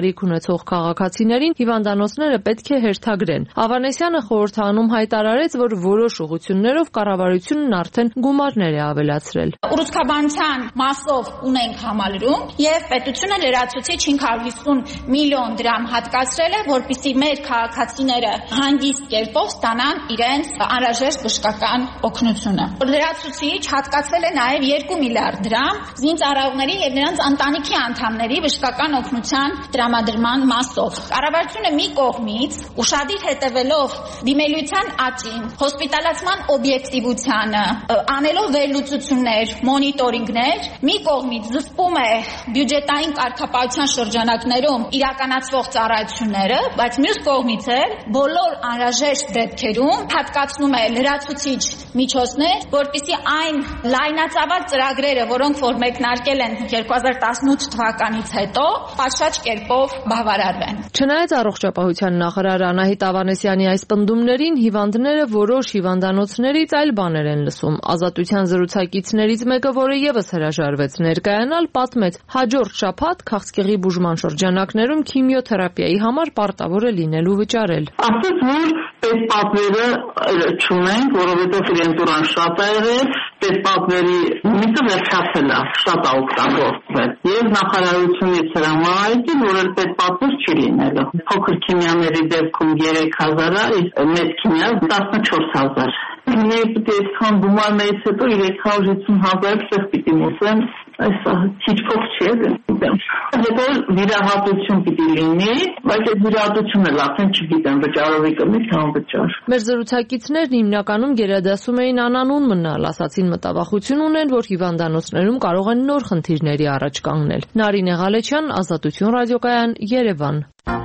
զարգացող քաղաքացիներին հիվանդանոցները պետք է հերթագրեն։ Ավանեսյանը խորհրդանում հայտարարեց, որ որոշ ուղղություններով կառավարությունն արդեն գումարներ է ավելացրել։ Ուռուցքաբանության մասով ունենք համալրում եւ պետությունը լրացուցիչ հինգ հարյուր հիսուն միլիոն դրամ հատկացրել է, որպեսզի մեր քաղաքացիները հանգիստ կերպով ստանան իրենց անհրաժեշտ բժշկական օգնությունը։ Լրացուցիչ հատկացվել է նաեւ երկու միլիարդ դրամ զինծառայողների եւ նրանց ընտանիքի անդամների բժշկական օգնության տրամադրման մասով։ Կառավարությունը մի կողմից ուշադիր հետևելով դիմելիության աճին, հոսպիտալացման օբյեկտիվությանը, անելով վերլուծություններ, մոնիտորինգներ, մի կողմից զսպում է բյուջետային կարգապահության շրջանակներում իրականացվող ծառայությունները, բայց մյուս կողմից էլ բոլոր անհրաժեշտ դեպքերում հատկացնում է լրացուցիչ միջոցներ, որպեսզի այն լայնածավալ ծրագրերը, որոնք որ մեկնարկել են երկու հազար տասնութ թվականից հետո, պատշաճ կերպով բավարարվեն։ Չնայած առողջապահության նախարար Անահիտ Ավանեսյանի այս պնդումներին, հիվանդները որոշ հիվանդանոցներից այլ բաներ են լսում։ Ազատության զրուցակիցներից մեկը, որը եւս հրաժարվեց ներկայանալ, պատմեց, հաջորդ շաբաթ քաղցկեղի բուժման շրջանակներում քիմիոթերապիայի համար պարտավոր է լինելու վճարել։ Ասես որ պետպատվերը չունենք, որովհետև կլիենտուրան շատ է եղել, պետպատվերի միտը վերջացել է, շատ է օգտագործվել։ Եվ նախարարությունից հրամայեցին, որ էլ պետպատվեր չի լինելու։ Փոքր քիմիաների դեպքում երեք հազար է, իսկ մեծ քիմիա տասնչորս հազար։ Մենք պետք է այսքան գումարներից հետո երեք հարյուր հիսուն հազար սեղ պիտի մոտեմ, այս քիչ փող չի դեմ։ Հետո վիրահատություն պիտի լինի, բայց այդ վիրահատությունը լավ չգիտեմ, վճարովի կմի կամ վճար։ Մեր զրուցակիցներն հիմնականում գերադասում էին անանուն մնալ, ասացին մտավախություն ունեն, որ հիվանդանոցներում կարող են նոր խնդիրների առաջ կանգնել։ Նարինե Ղալեչյան, Ազատություն ռադիոկայան, Երևան։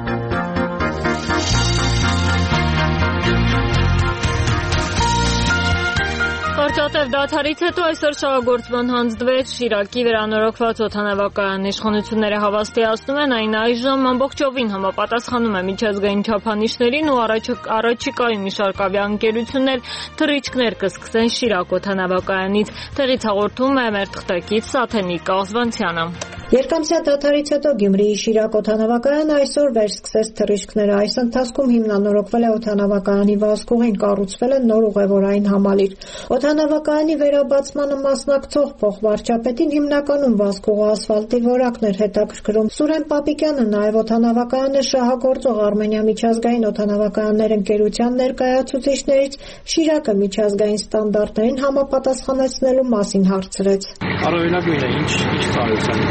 Կարճատև դադարից հետո այսօր շահագործման հանձնվեց Շիրակի վերանորոգված օդանավակայան։ Իշխանությունները հավաստիացնում են, այն այժմ ամբողջովին համապատասխանում է միջազգային չափանիշներին ու առաջիկայում մի շարք ավիաընկերություններ թռիչքներ կսկսեն Շիրակ օդանավակայանից։ Տեղից հաղորդում է մեր թղթակից Սաթենիկ Աղզվանցյանը։ Երկամսյա դադարից հետո Գյումրիի Շիրակ օդանավակայանը այսօր վերսկսեց թռիչքները։ Այս ընթացքում հիմնանորոգվել է օդանավակայանի վազքուղին, կառուցվել է նոր ուղևորային համալիր։ Օդանավակայանի վերաբացմանը մասնակցող փոխվարչապետին հիմնականում վազքուղը ասֆալտի որակն էր հետաքրքրում։ Սուրեն Պապիկյանը նաև օդանավակայանը շահագործող Արմենիա միջազգային օդանավակայաններ ընկերության ներկայացուցիչներից Շիրակը միջազգային ստանդարտներին համապատասխանեցնելու մասին հարցրեց։ Առավելագույնը ինչ ինչ ծառայության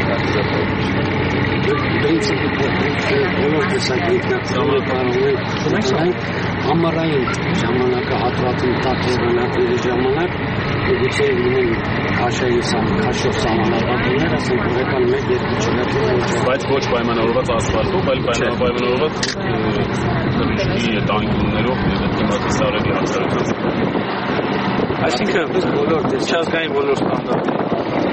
բոլոր տեսակի ինքնացիաներ ամառային ժամանակահատվածում տատեղանակների ժամանակ գուցե լինեն քաշով սահմանադրություններ, ասենք օրական մեկ երկու չլատի, բայց ոչ պայմանավորված ասֆալտով, այլ պայմանավորված թռիչքի տանկյուններով եւ թեմատիսարերի հաստատություններով։ Այսինքն բոլոր միջազգային բոլոր ստանդարտները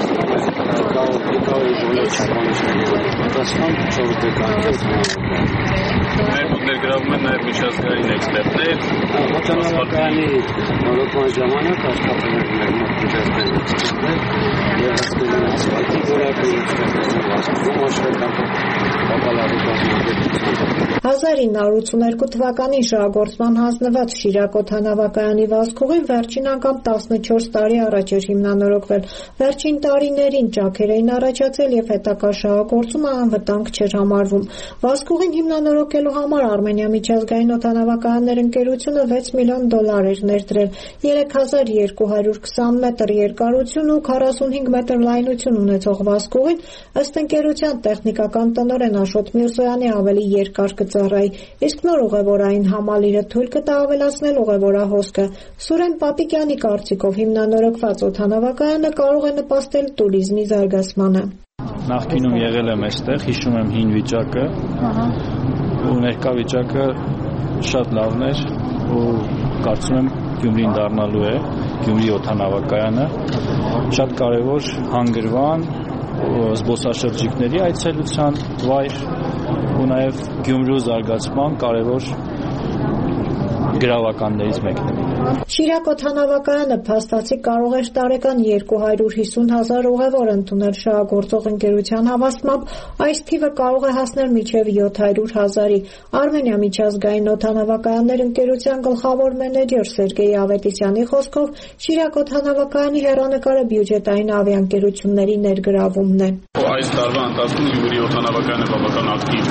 Մեր ներգրավում են նաև միջազգային էքսպերտներ, օդանավակայանի նորոգման ժամանակ աշխատում են մեր մոտ միջազգային էքսպերտներ եւ ասկերին ասֆալտի որակը ասկերում աշխատանքը բակալավրի կազմակերպություն։ հազար ինը հարյուր ութսուներկու թվականին շահագործման հանձնված Շիրակ օդանավակայանի վազքուղին վերջին անգամ տասնչորս տարի առաջ էր հիմնանորոգվել։ Վերջին տարիներին ճաքեր էին առաջացել եւ հետագա շահագործումը անվտանգ չէր համարվում։ Վազքուղին հիմնանորոգելու համար Արմենիա միջազգային օդանավակայաններ ընկերությունը վեց միլիոն դոլար էր ներդրել։ երեք հազար երկու հարյուր քսան մետր երկարություն ու քառասունհինգ մետր լայնություն ունեցող վազքուղին ըստ ընկերության տեխնիկական տնօրեն Աշոտ Միրզոյանի ավելի երկար կծառայի, իսկ նոր ուղևորային համալիրը թույլ կտա ավելացնել ուղևորահոսքը։ Սուրեն Պապիկյանի կարծիքով հիմնանորոգված օդանավակայանը կարող է նպաստել տուրիզմի զարգացմանը։ Նախկինում եղել եմ այստեղ, հիշում եմ հին վիճակը, ու ներկա վիճակը շատ լավն էր ու կարծում եմ Գյումրին դառնալու է, Գյումրի օդանավակայանը շատ կարևոր հանգրվան զբոսաշրջիկների այցելության վայր ու նաև Գյումրու զարգացման կարևոր գրավականներից մեկն է։ Շիրակ օդանավակայանը փաստացի կարող էր տարեկան երկու հարյուր հիսուն հազար ուղևոր ընդունել շահագործող ընկերության հավաստմամբ, այս թիվը կարող է հասնել մինչև յոթ հարյուր հազարի։ Արմենիա միջազգային օդանավակայաններ ընկերության գլխավոր մենեջեր Սերգեյ Ավետիսյանի խոսքով Շիրակ օդանավակայանի հեռանկարը բյուջետային ավիաընկերությունների ներգրավումն է։ Այս տարվա ընթացքում Գյումրի օդանավակայանը բավական ակտիվ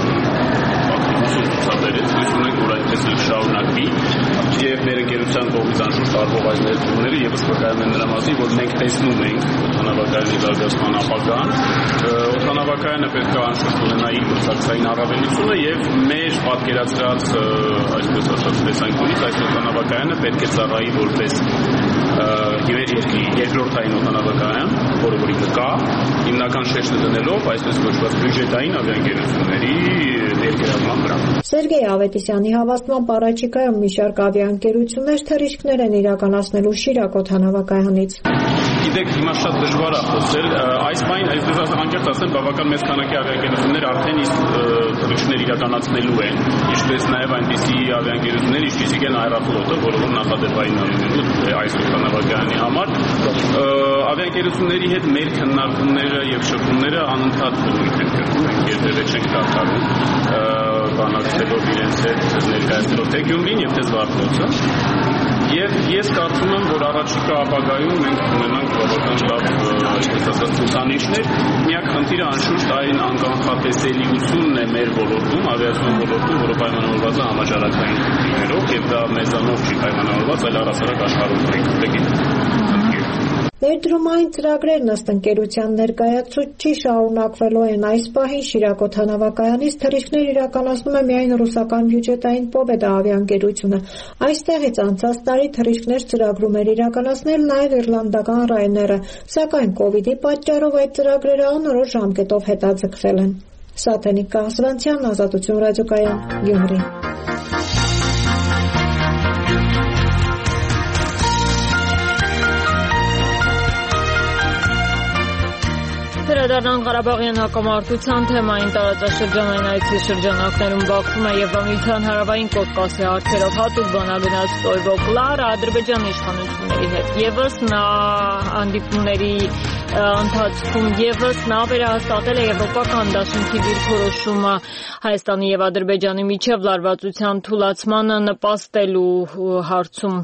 ցուցաբերեց, հույս ունենք, որ այդպես էլ շարունակվի եւ մեր ընկերության կողմից անշուշտ արվող այս ներդրումները եւս վկայում են նրա մասին, որ մենք տեսնում ենք օդանավակայանի զարգացման ապագան։ Օդանավակայանը պետք է անշուշտ ունենա իր մրցակցային առավելությունը եւ մեր պատկերացրած, այսպես ասած, տեսանկյունից այս օդանավակայանը պետք է ծառայի որպես մեր երկրի երկրորդային օդանավակայան, որը որի կա, հիմնական շեշտը դնելով այսպես կոչված բյուջետային ավիաընկերությունների ներգրավման վրա։ Սերգեյ Ավետիսյանի հավաստմամբ առաջիկայում մի շարք ավիաընկերություններ թռիչքներ են իրականացնելու Շիրակ օդանավակայանից։ Գիտեք, հիմա շատ դժվար է խոսել, այս պայն, այսպես անկեղծ ասեմ, բավական մեծ քանակի ավիաընկերություններ արդեն իսկ թռիչքներ իրականացնելու են, ինչպես նաև այնպիսի ավիաընկերություններ, ինչպիսիք են Aeroflot-ը, որը որ նախաձեռնային ունենալու այս օդանավակայանի համար։ Ավիաընկերությունների հետ մեր քննարկումները եւ շփումները անընդհատ բնույթ են կրում, մենք երբևէ չենք դադարում բանակցելով իրենց հետ ներկայացնելով թե Գյումրին եւ թե Զվարթնոցը։ Եվ ես կարծում եմ, որ առաջիկա ապագայում մենք ունենանք բավական լավ, այսպես ասած, ցուցանիշներ։ Միակ խնդիրը անշուշտ այն անկանխատեսելիությունն է մեր ոլորտում, ավիացիոն ոլորտում, որը պայմանավորված է համաճարակային խնդիրներով, եւ դա մեզանով չի պայմանավորված, այլ առասարակ աշխարհում։ Ներդրումային ծրագրերն ըստ ընկերության ներկայացուցչի շարունակվելու են այս պահին Շիրակ օդանավակայանից թռիչքներ իրականացնում է միայն ռուսական բյուջետային Pobeda ավիաընկերությունը։ Այստեղից անցած տարի թռիչքներ ծրագրում էր իրականացնել նաև իռլանդական Ryanair-ը, սակայն կոവിഡ്ի պատճառով այդ ծրագրերը անորոշ ժամկետով հետաձգվել են։ Սաթենիկ Կահսվանցյան, Ազատություն ռադիոկայան, Գյումրի։ Վերադառնանք Ղարաբաղյան հակամարտության թեմային տարածաշրջանային այցի շրջանակներում Բաքվում է Եվրամիության հարավային Կովկասի հարցերով հատուկ բանագնաց Տոյվո Կլարը Ադրբեջանի իշխանությունների հետ։ Եվս նա հանդիպումների ընթացքում եւս նա վերահաստատել է եվրոպական դաշինքի դիրքորոշումը Հայաստանի եւ Ադրբեջանի միջև լարվածության թուլացմանը նպաստելու հարցում։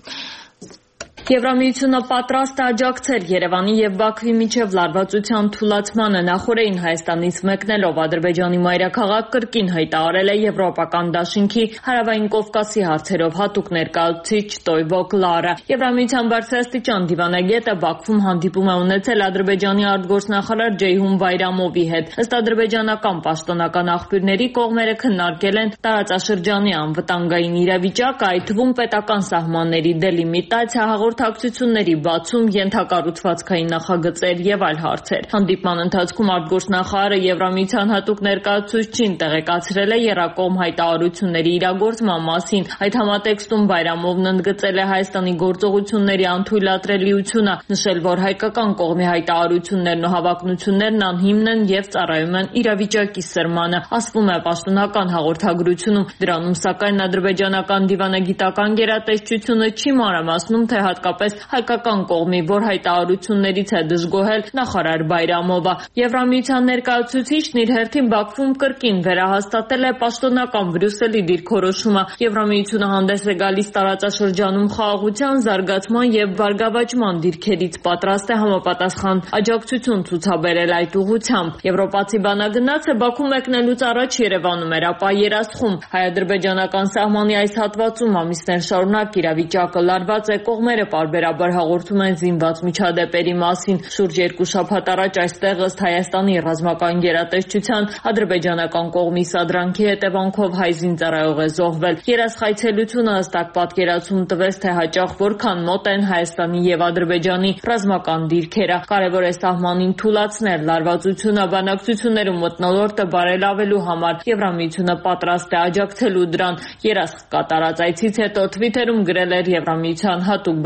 Եվրամիությունը պատրաստ է աջակցել Երևանի եւ Բաքվի միջև լարվածության թուլացմանը նախորդին Հայաստանից մեկնելով Ադրբեջանի մայրաքաղաք կրկին հայտարարել է Եվրոպական դաշինքի հարավային Կովկասի հարցերով հատուկ ներկայացուցիչ Տոյվո Կլարը։ Եվրամիության բարձրաստիճան դիվանագետը Բաքվում հանդիպում է ունեցել Ադրբեջանի արտգործնախարար Ջեյհուն Բայրամովի հետ։ Ըստ ադրբեջանական պաշտոնական աղբյուրների կողմերը քննարկել են տարածաշրջանի անվտանգային իրավիճակը, այդ թվում պետական սահմանների դելիմիտացիա, հաղորդակցությունների բացում, ենթակառուցվածքային նախագծեր եւ այլ հարցեր։ Հանդիպման ընթացքում արտգործնախարարը Եվրամիության հատուկ ներկայացուցչին տեղեկացրել է եռակողմ հայտարարությունների իրագործման մասին։ Այդ համատեքստում Բայրամովն ընդգծել է Հայաստանի գործողությունների անթույլատրելիությունը, նշել, որ հայկական կողմի հայտարարություններն ու հավակնություններն անհիմն են եւ ծառայում են իրավիճակի սրմանը, ասվում է պաշտոնական հաղորդագրությունում։ Դրանում սակայն ադրբեջանական դիվանագիտական գերատեսչությունը չի մանրամասնում, թե հատկապես հայկական կողմի որ հայտարարություններից է դժգոհել նախարար Բայրամովը։ Եվրամիության ներկայացուցիչն իր հերթին Բաքվում կրկին վերահաստատել է պաշտոնական Բրյուսելի դիրքորոշումը։ Եվրամիությունը հանդես է գալիս տարածաշրջանում խաղաղության, զարգացման եւ բարգավաճման դիրքերից պատրաստ է համապատասխան աջակցություն ցուցաբերել այդ ուղղությամբ։ Եվրոպացի բանագնացը Բաքու մեկնելուց առաջ Երևանում էր, ապա երասխում հայ-ադրբեջանական սահմանի այս հատվածում ամիսներ շարունակ իրավիճակը լարված է, կողմերը պարբերաբար հաղորդում են զինված միջադեպերի մասին։ Շուրջ երկու շաբաթ առաջ այստեղ ըստ Հայաստանի ռազմական գերատեսչության ադրբեջանական կողմի սադրանքի հետևանքով հայ զինծառայող է զոհվել։ Երասխայցելությունը հստակ պատկերացում տվեց, թե հաճախ որքան մոտ են Հայաստանի եւ Ադրբեջանի ռազմական դիրքերը։ Կարևոր է սահմանին թուլացնել լարվածությունը, բանակցություններում մթնոլորտը բարելավելու համար Եվրամիությունը պատրաստ է աջակցելու դրան։ Երասխ կատարած այցից հետո Թվիթերում գրել էր Եվրամիության հատուկ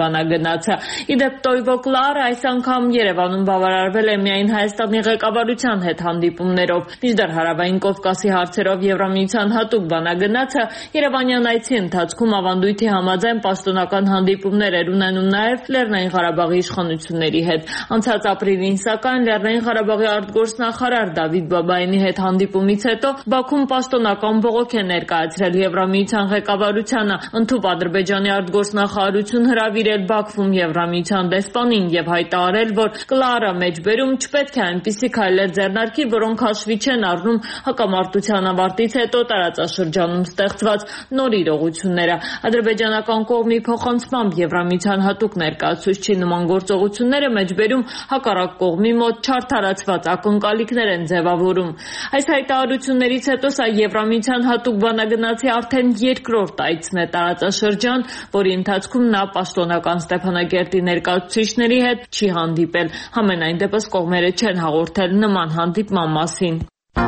բանագնացը։ Իդեպ Տոյվո Կլարը այս անգամ Երևանում բավարարվել է միայն Հայաստանի ղեկավարության հետ հանդիպումներով։ Մինչդեռ Հարավային Կովկասի հարցերով Եվրամիության հատուկ բանագնացը Երևանյան այցի ընթացքում ավանդույթի համաձայն պաշտոնական հանդիպումներ էր ունենում նաև Լեռնային Ղարաբաղի իշխանությունների հետ։ Անցած ապրիլին սակայն Լեռնային Ղարաբաղի արտգործնախարար Դավիթ Բաբայանի հետ հանդիպումից հետո Բաքուն պաշտոնական բողոք է ներկայացրել Եվրամիության ղեկավարությանը, ընդհուպ Ադրբեջանի արտգործնախարարություն հրավիրել Բաքվում Եվրամիության դեսպանին եւ հայտարարել, որ Կլարա մեջբերում չպետք է այնպիսի քայլեր ձեռնարկի, որոնք հաշվի չեն առնում հակամարտության ավարտից հետո տարածաշրջանում ստեղծված նոր իրողությունները։ Ադրբեջանական կողմի փոխանցմամբ Եվրամիության հատուկ ներկայացուցիչի նման գործողությունները մեջբերում հակառակ կողմի մոտ չարդարացված ակնկալիքներ են ձևավորում։ Այս հայտարարություններից հետո սա Եվրամիության հատուկ բանագնացի արդեն երկրորդ այցն է տարածաշրջան, որի ընթացքում նա պաշտոնական Ստեփանակերտի ներկայացուցիչների հետ չի հանդիպել։ Համենայն դեպս կողմերը չեն հաղորդել նման հանդիպման մասին։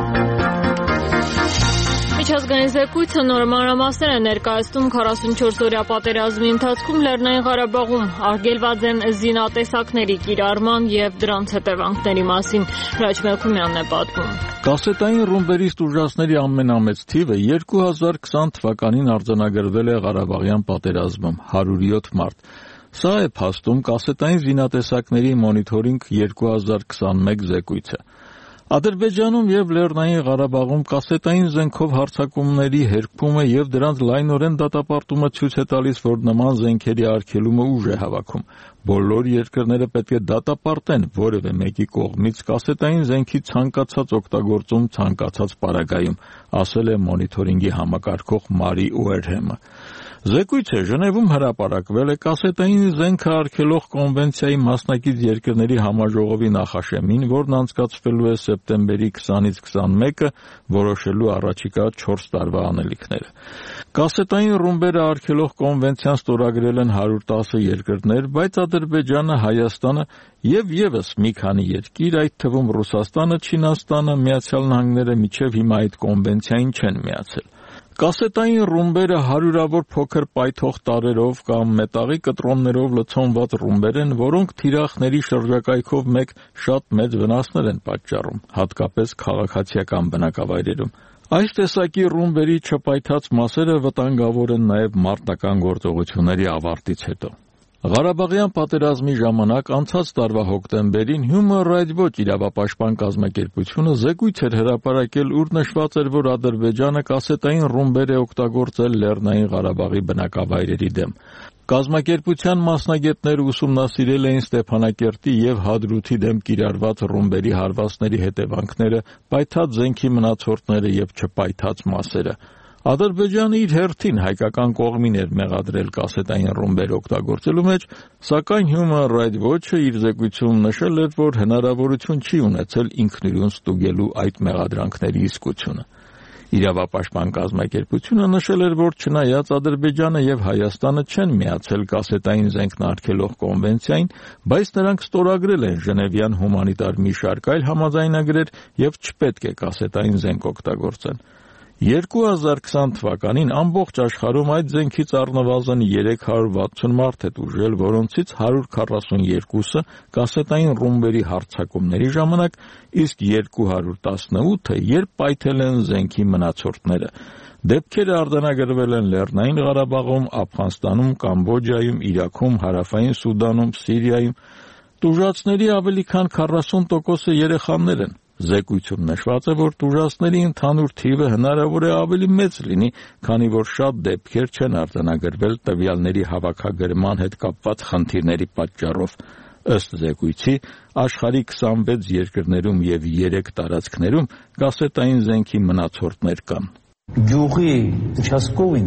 Միջազգային զեկույցը նոր մանրամասներ է ներկայացնում քառասունչորս-օրյա պատերազմի ընթացքում Լեռնային Ղարաբաղում արգելված են զինատեսակների կիրառման եւ դրանց հետևանքների մասին։ Հրաչ Մելքումյանն է պատմում։ Կասետային ռումբերի տուժածների ամենամեծ թիվը երկու հազար քսան թվականին արձանագրվել է Ղարաբաղյան պատերազմում՝ հարյուր յոթ մարդ։ Սա է փաստում կասետային զինատեսակների մոնիթորինգ երկու հազար քսանմեկ զեկույցը։ Ադրբեջանում եւ Լեռնային Ղարաբաղում կասետային զենքով հարձակումների հերկումը եւ դրանց լայնորեն դատապարտումը ցույց է տալիս, որ նման զենքերի արգելումը ուժ է հավաքում։ Բոլոր երկրները պետք է դատապարտեն որևէ մեկի կողմից կասետային զենքի ցանկացած օգտագործում ցանկացած պարագայում, ասել է մոնիթորինգի համակարգող Մարի Ուերհեմը։ Զեկույցը Ժնևում հրապարակվել է կասետային զենքը արգելող կոնվենցիայի մասնակից երկրների համաժողովի նախաշեմին, որն անցկացվելու է սեպտեմբերի քսանից քսանմեկը, որոշելու առաջիկա չորս տարվա անելիքները։ Կասետային ռումբերը արգելող կոնվենցիան ստորագրել են հարյուր տասը երկրներ, բայց Ադրբեջանը, Հայաստանը եւ եւս մի քանի երկիր, այդ թվում Ռուսաստանը, Չինաստանը, Միացյալ Նահանգները մինչեւ հիմա այդ կոնվենցիային չեն միացել։ Կասետային ռումբերը հարյուրավոր փոքր պայթող տարրերով կամ մետաղի կտրոններով լցոնված ռումբեր են, որոնք թիրախների շրջակայքով մեկ շատ մեծ վնասներ են պատճառում, հատկապես քաղաքացիական բնակավայրերում։ Այս տեսակի ռումբերի չպայթած մասերը վտանգավոր են նաև մարտական գործողությունների ավարտից հետո։ Ղարաբաղյան պատերազմի ժամանակ անցած տարվա հոկտեմբերին Human Rights Watch իրավապաշտպան կազմակերպությունը զեկույց էր հրապարակել, ուր նշված էր, որ Ադրբեջանը կասետային ռումբեր է օգտագործել Լեռնային Ղարաբաղի բնակավայրերի դեմ։ Կազմակերպության մասնագետները ուսումնասիրել էին Ստեփանակերտի եւ Հադրութի դեմ կիրառված ռումբերի հարվածների հետևանքները, պայթած զենքի մնացորդները եւ չպայթած մասերը։ Ադրբեջանը իր հերթին հայկական կողմին էր մեղադրել կասետային ռումբեր օգտագործելու մեջ, սակայն Human Rights Watch-ը իր զեկույցում նշել էր, որ հնարավորություն չի ունեցել ինքնուրույն ստուգելու այդ մեղադրանքների իսկությունը։ Իրավապաշտպան կազմակերպությունը նշել էր, որ չնայած Ադրբեջանը եւ Հայաստանը չեն միացել կասետային զենքն արգելող կոնվենցիային, բայց նրանք ստորագրել են Ժնևյան հումանիտար մի շարք այլ համաձայնագրեր եւ չպետք է կասետային զենք օգտագործեն։ երկու հազար քսան թվականին ամբողջ աշխարհում այդ զենքից առնվազն երեք հարյուր վաթսուն մարդ է տուժել, որոնցից հարյուր քառասունյոթը կասետային ռումբերի հարձակումների ժամանակ, իսկ երկու հարյուր տասնութը երբ պայթել են զենքի մնացորդները։ Դեպքերը արձանագրվել են Լեռնային Ղարաբաղում, Աֆղանստանում, Կամբոջայում, Իրաքում, Հարավային Սուդանում, Սիրիայում։ Տուժածների ավելի քան քառասուն տոկոսը երեխաներ են։ Զեկույցում նշված է, որ տուժածների ընդհանուր թիվը հնարավոր է ավելի մեծ լինի, քանի որ շատ դեպքեր չեն արձանագրվել տվյալների հավաքագրման հետ կապված խնդիրների պատճառով։ Ըստ զեկույցի, աշխարհի քսանվեց երկրներում եւ երեք տարածքներում կասետային զենքի մնացորդներ կան։ Գյուղի участковին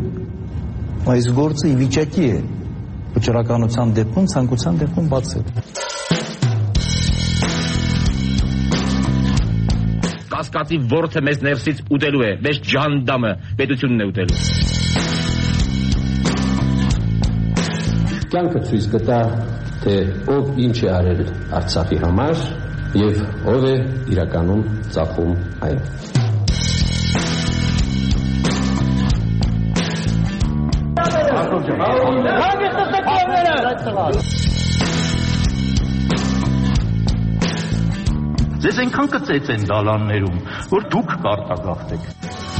այս գործը ի վիճակի է վճռականության դեպքում, ցանկության դեպքում բացել։ Կասկածի որդը մեզ ներսից ուտելու է, մեզ ջանդամը պետությունն է ուտելու։ Կյանքը ցույց կտա, թե ով ինչ է արել Արցախի համար եւ ով է իրականում ծախում այն։ Ձեզ այնքան կծեց են դալաններում, որ դուք կարտագաղթեք։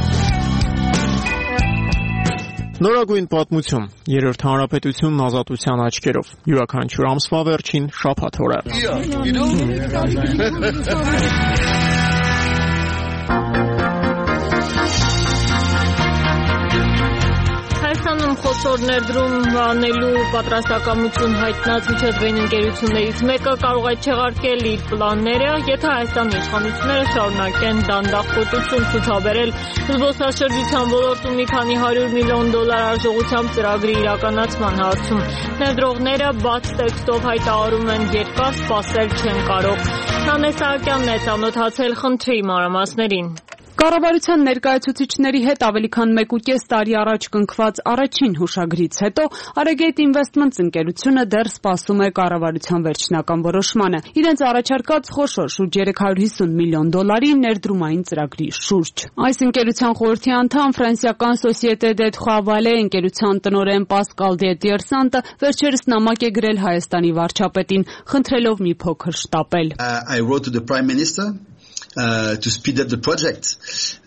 Նորագույն պատմություն, երրորդ հանրապետությունն ազատության աչքերով, յուրաքանչյուր ամսվա վերջին շաբաթ օրը։ Հայաստանում խոշոր ներդրում անելու պատրաստակամություն հայտնած միջազգային ընկերություններից մեկը կարող է չեղարկել իր պլանները, եթե Հայաստանի իշխանությունները շարունակեն դանդաղ կոծություն ցուցաբերել զբոսաշրջության ոլորտում մի քանի հարյուր միլիոն դոլար արժողությամբ ծրագրի իրականացման հարցում։ Ներդրողները բաց տեքստով հայտարարում են երկար սպասել չեն կարող։ Նանե Սահակյանն է ծանոթացել խնդրի մանրամասներին։ Կառավարության ներկայացուցիչների հետ ավելի քան մեկ ու կես տարի առաջ կնքված առաջին հուշագրից հետո Arrogate Investments ընկերությունը դեռ սպասում է կառավարության վերջնական որոշմանը։ Իրենց առաջարկած խոշոր շուրջ երեք հարյուր հիսուն միլիոն դոլարի ներդրումային ծրագրի շուրջ։ Այս ընկերության խորհրդի անդամ ֆրանսիական Société de Travail ընկերության տնօրեն Pascal de Tiersanté վերջերս նամակ է գրել Հայաստանի վարչապետին, խնդրելով մի փոքր շտապել։ I wrote to the Prime Minister Uh, to speed up the project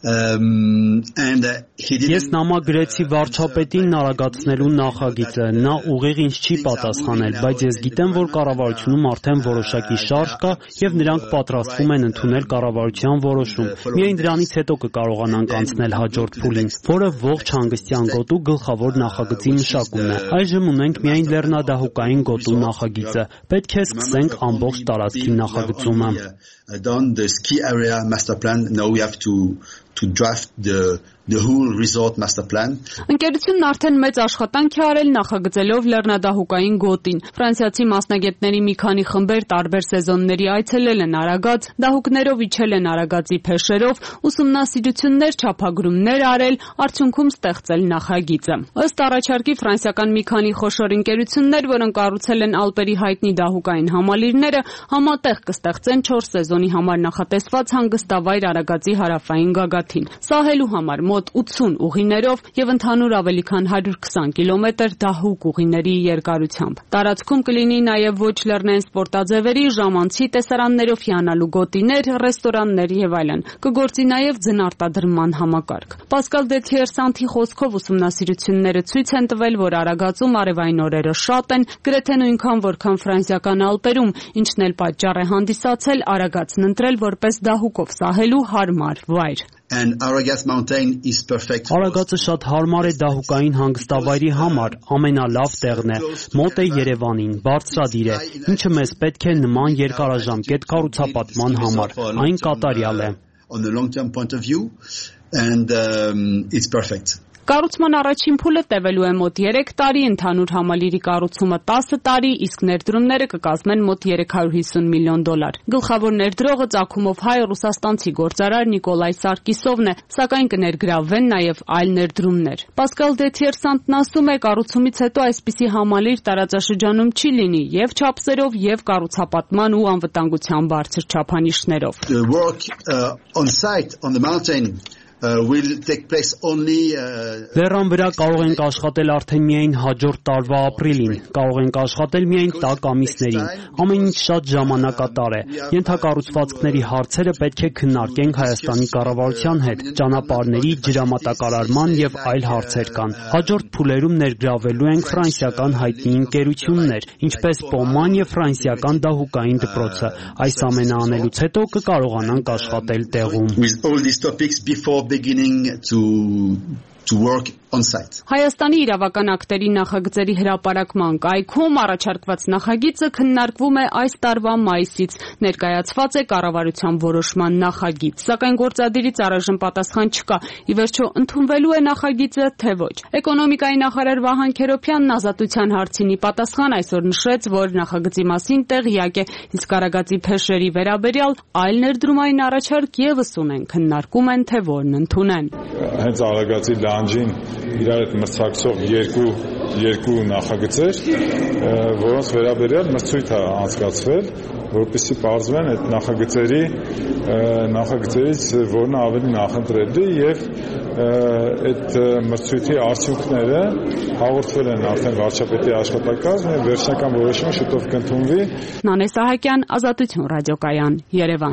um, and uh, he didn't Ես նամակ գրեցի վարչապետին արագացնելու նախագիծը, նա ուղիղ ինձ չի պատասխանել, բայց ես գիտեմ, որ կառավարությունում արդեն որոշակի շարժ կա եւ նրանք պատրաստվում են ընդունել կառավարության որոշում։ Միայն դրանից հետո կկարողանանք անցնել հաջորդ փուլին, որը ողջ հանգստյան գոտու գլխավոր նախագծի մշակումն է։ Այժմ ունենք միայն լեռնադահուկային գոտու նախագիծը։ Պետք է սկսենք ամբողջ տարածքի նախագծումը։ Done the ski area master plan. Now we have to to draft the the whole resort master plan. Ընկերությունն արդեն մեծ աշխատանք է արել նախագծելով լեռնադահուկային գոտին։ Ֆրանսիացի մասնագետների մի քանի խմբեր տարբեր սեզոնների այցելել են Արագած, դահուկներով իջել են Արագածի փեշերով, ուսումնասիրություններ, չափագրումներ արել, արդյունքում ստեղծել նախագիծը։ Ըստ առաջարկի ֆրանսիական մի քանի խոշոր ընկերություններ, որոնք կառուցել են Ալպերի հայտնի դահուկային համալիրները, համատեղ կստեղծեն չորս սեզոնի համար նախատեսված հանգստավայր Արագածի հարավային գագաթին։ Սահելու համար մոտ ութսուն ուղիներով եւ ընդհանուր ավելի քան հարյուր քսան կիլոմետր դահուկ ուղիների երկարությամբ։ Տարածքում կլինի նաեւ ոչ լեռնային սպորտաձևերի, ժամանցի տեսարաններով հիանալու գոտիներ, ռեստորաններ եւ այլն։ Կգործի նաեւ ձնարտադրման համակարգ։ Pascal de Tiersanté խոսքով ուսումնասիրությունները ցույց են տվել, որ Արագածում արևային օրերը շատ են, գրեթե նույնքան որքան ֆրանսիական Ալպերում, ինչն էլ պատճառ է հանդիսացել Արագածն ընտրել որպես դահուկով սահելու հարմար վայր։ And Aragat Mountain is perfect. Արագածը շատ հարմար է դահուկային հանգստավայրի համար, ամենալավ տեղն է, մոտ է Երևանին, բարձրադիր է, ինչը մեզ պետք է նման երկարաժամկետ կառուցապատման համար, այն կատարյալ է։ On the long term point of view and um, it's perfect. Կառուցման առաջին փուլը տևելու է մոտ երեք տարի, ընդհանուր համալիրի կառուցումը տասը տարի, իսկ ներդրումները կկազմեն մոտ երեք հարյուր հիսուն միլիոն դոլար։ Գլխավոր ներդրողը ծագումով հայ ռուսաստանցի գործարար Նիկոլայ Սարկիսովն է, սակայն կներգրավվեն նաև այլ ներդրումներ։ Pascal de Tiersanté-ն ասում է, կառուցումից հետո այսպիսի համալիր տարածաշրջանում չի լինի եւ չափսերով եւ կառուցապատման ու անվտանգության բարձր չափանիշներով։ The work uh, on site on the mountain Uh, will take place only Լեռան վրա կարող ենք աշխատել արդեն միայն հաջորդ տարվա ապրիլին, կարող ենք աշխատել միայն տաք ամիսներին, ամեն ինչ շատ ժամանակատար է։ Ենթակառուցվածքների հարցերը պետք է քննարկենք Հայաստանի կառավարության հետ, ճանապարհների, ջրամատակարարման եւ այլ հարցեր կան։ Հաջորդ փուլերում ներգրավելու ենք ֆրանսիական հայտնի ընկերություններ, ինչպես Պոման եւ ֆրանսիական դահուկային դպրոցը։ Այս ամենը անելուց հետո կկարողանանք աշխատել տեղում։ With all these topics before beginning to to work on site. Հայաստանի իրավական ակտերի նախագծերի հրապարակման կայքում առաջարկված նախագիծը քննարկվում է այս տարվա մայիսից, ներկայացված է կառավարության որոշման նախագիծ, սակայն գործադիրից առայժմ պատասխան չկա։ Ի վերջո ընդունվելու է նախագիծը, թե ոչ։ Էկոնոմիկայի նախարար Վահան Քերոփյանն ազատության հարցինի պատասխան այսօր նշեց, որ նախագծի մասին տեղյակ է, իսկ Արագածի փեշերի վերաբերյալ այլ ներդրումային առաջարկ եւս ունեն, քննարկում են, թե որն ընդունեն։ Հենց Արագածի լանջին իրար հետ մրցակցող երկու երկու նախագծեր, որոնց վերաբերյալ մրցույթ է անցկացվել որպեսզի պարզվեն այդ նախագծերի նախագծերից որն ավելի նախընտրելի եւ այդ մրցույթի արդյունքները հաղորդվել են արդեն վարչապետի աշխատակազմը եւ վերջնական որոշումը շուտով կընդունվի։ Նանե Սահակյան, Ազատություն ռադիոկայան, Երևան։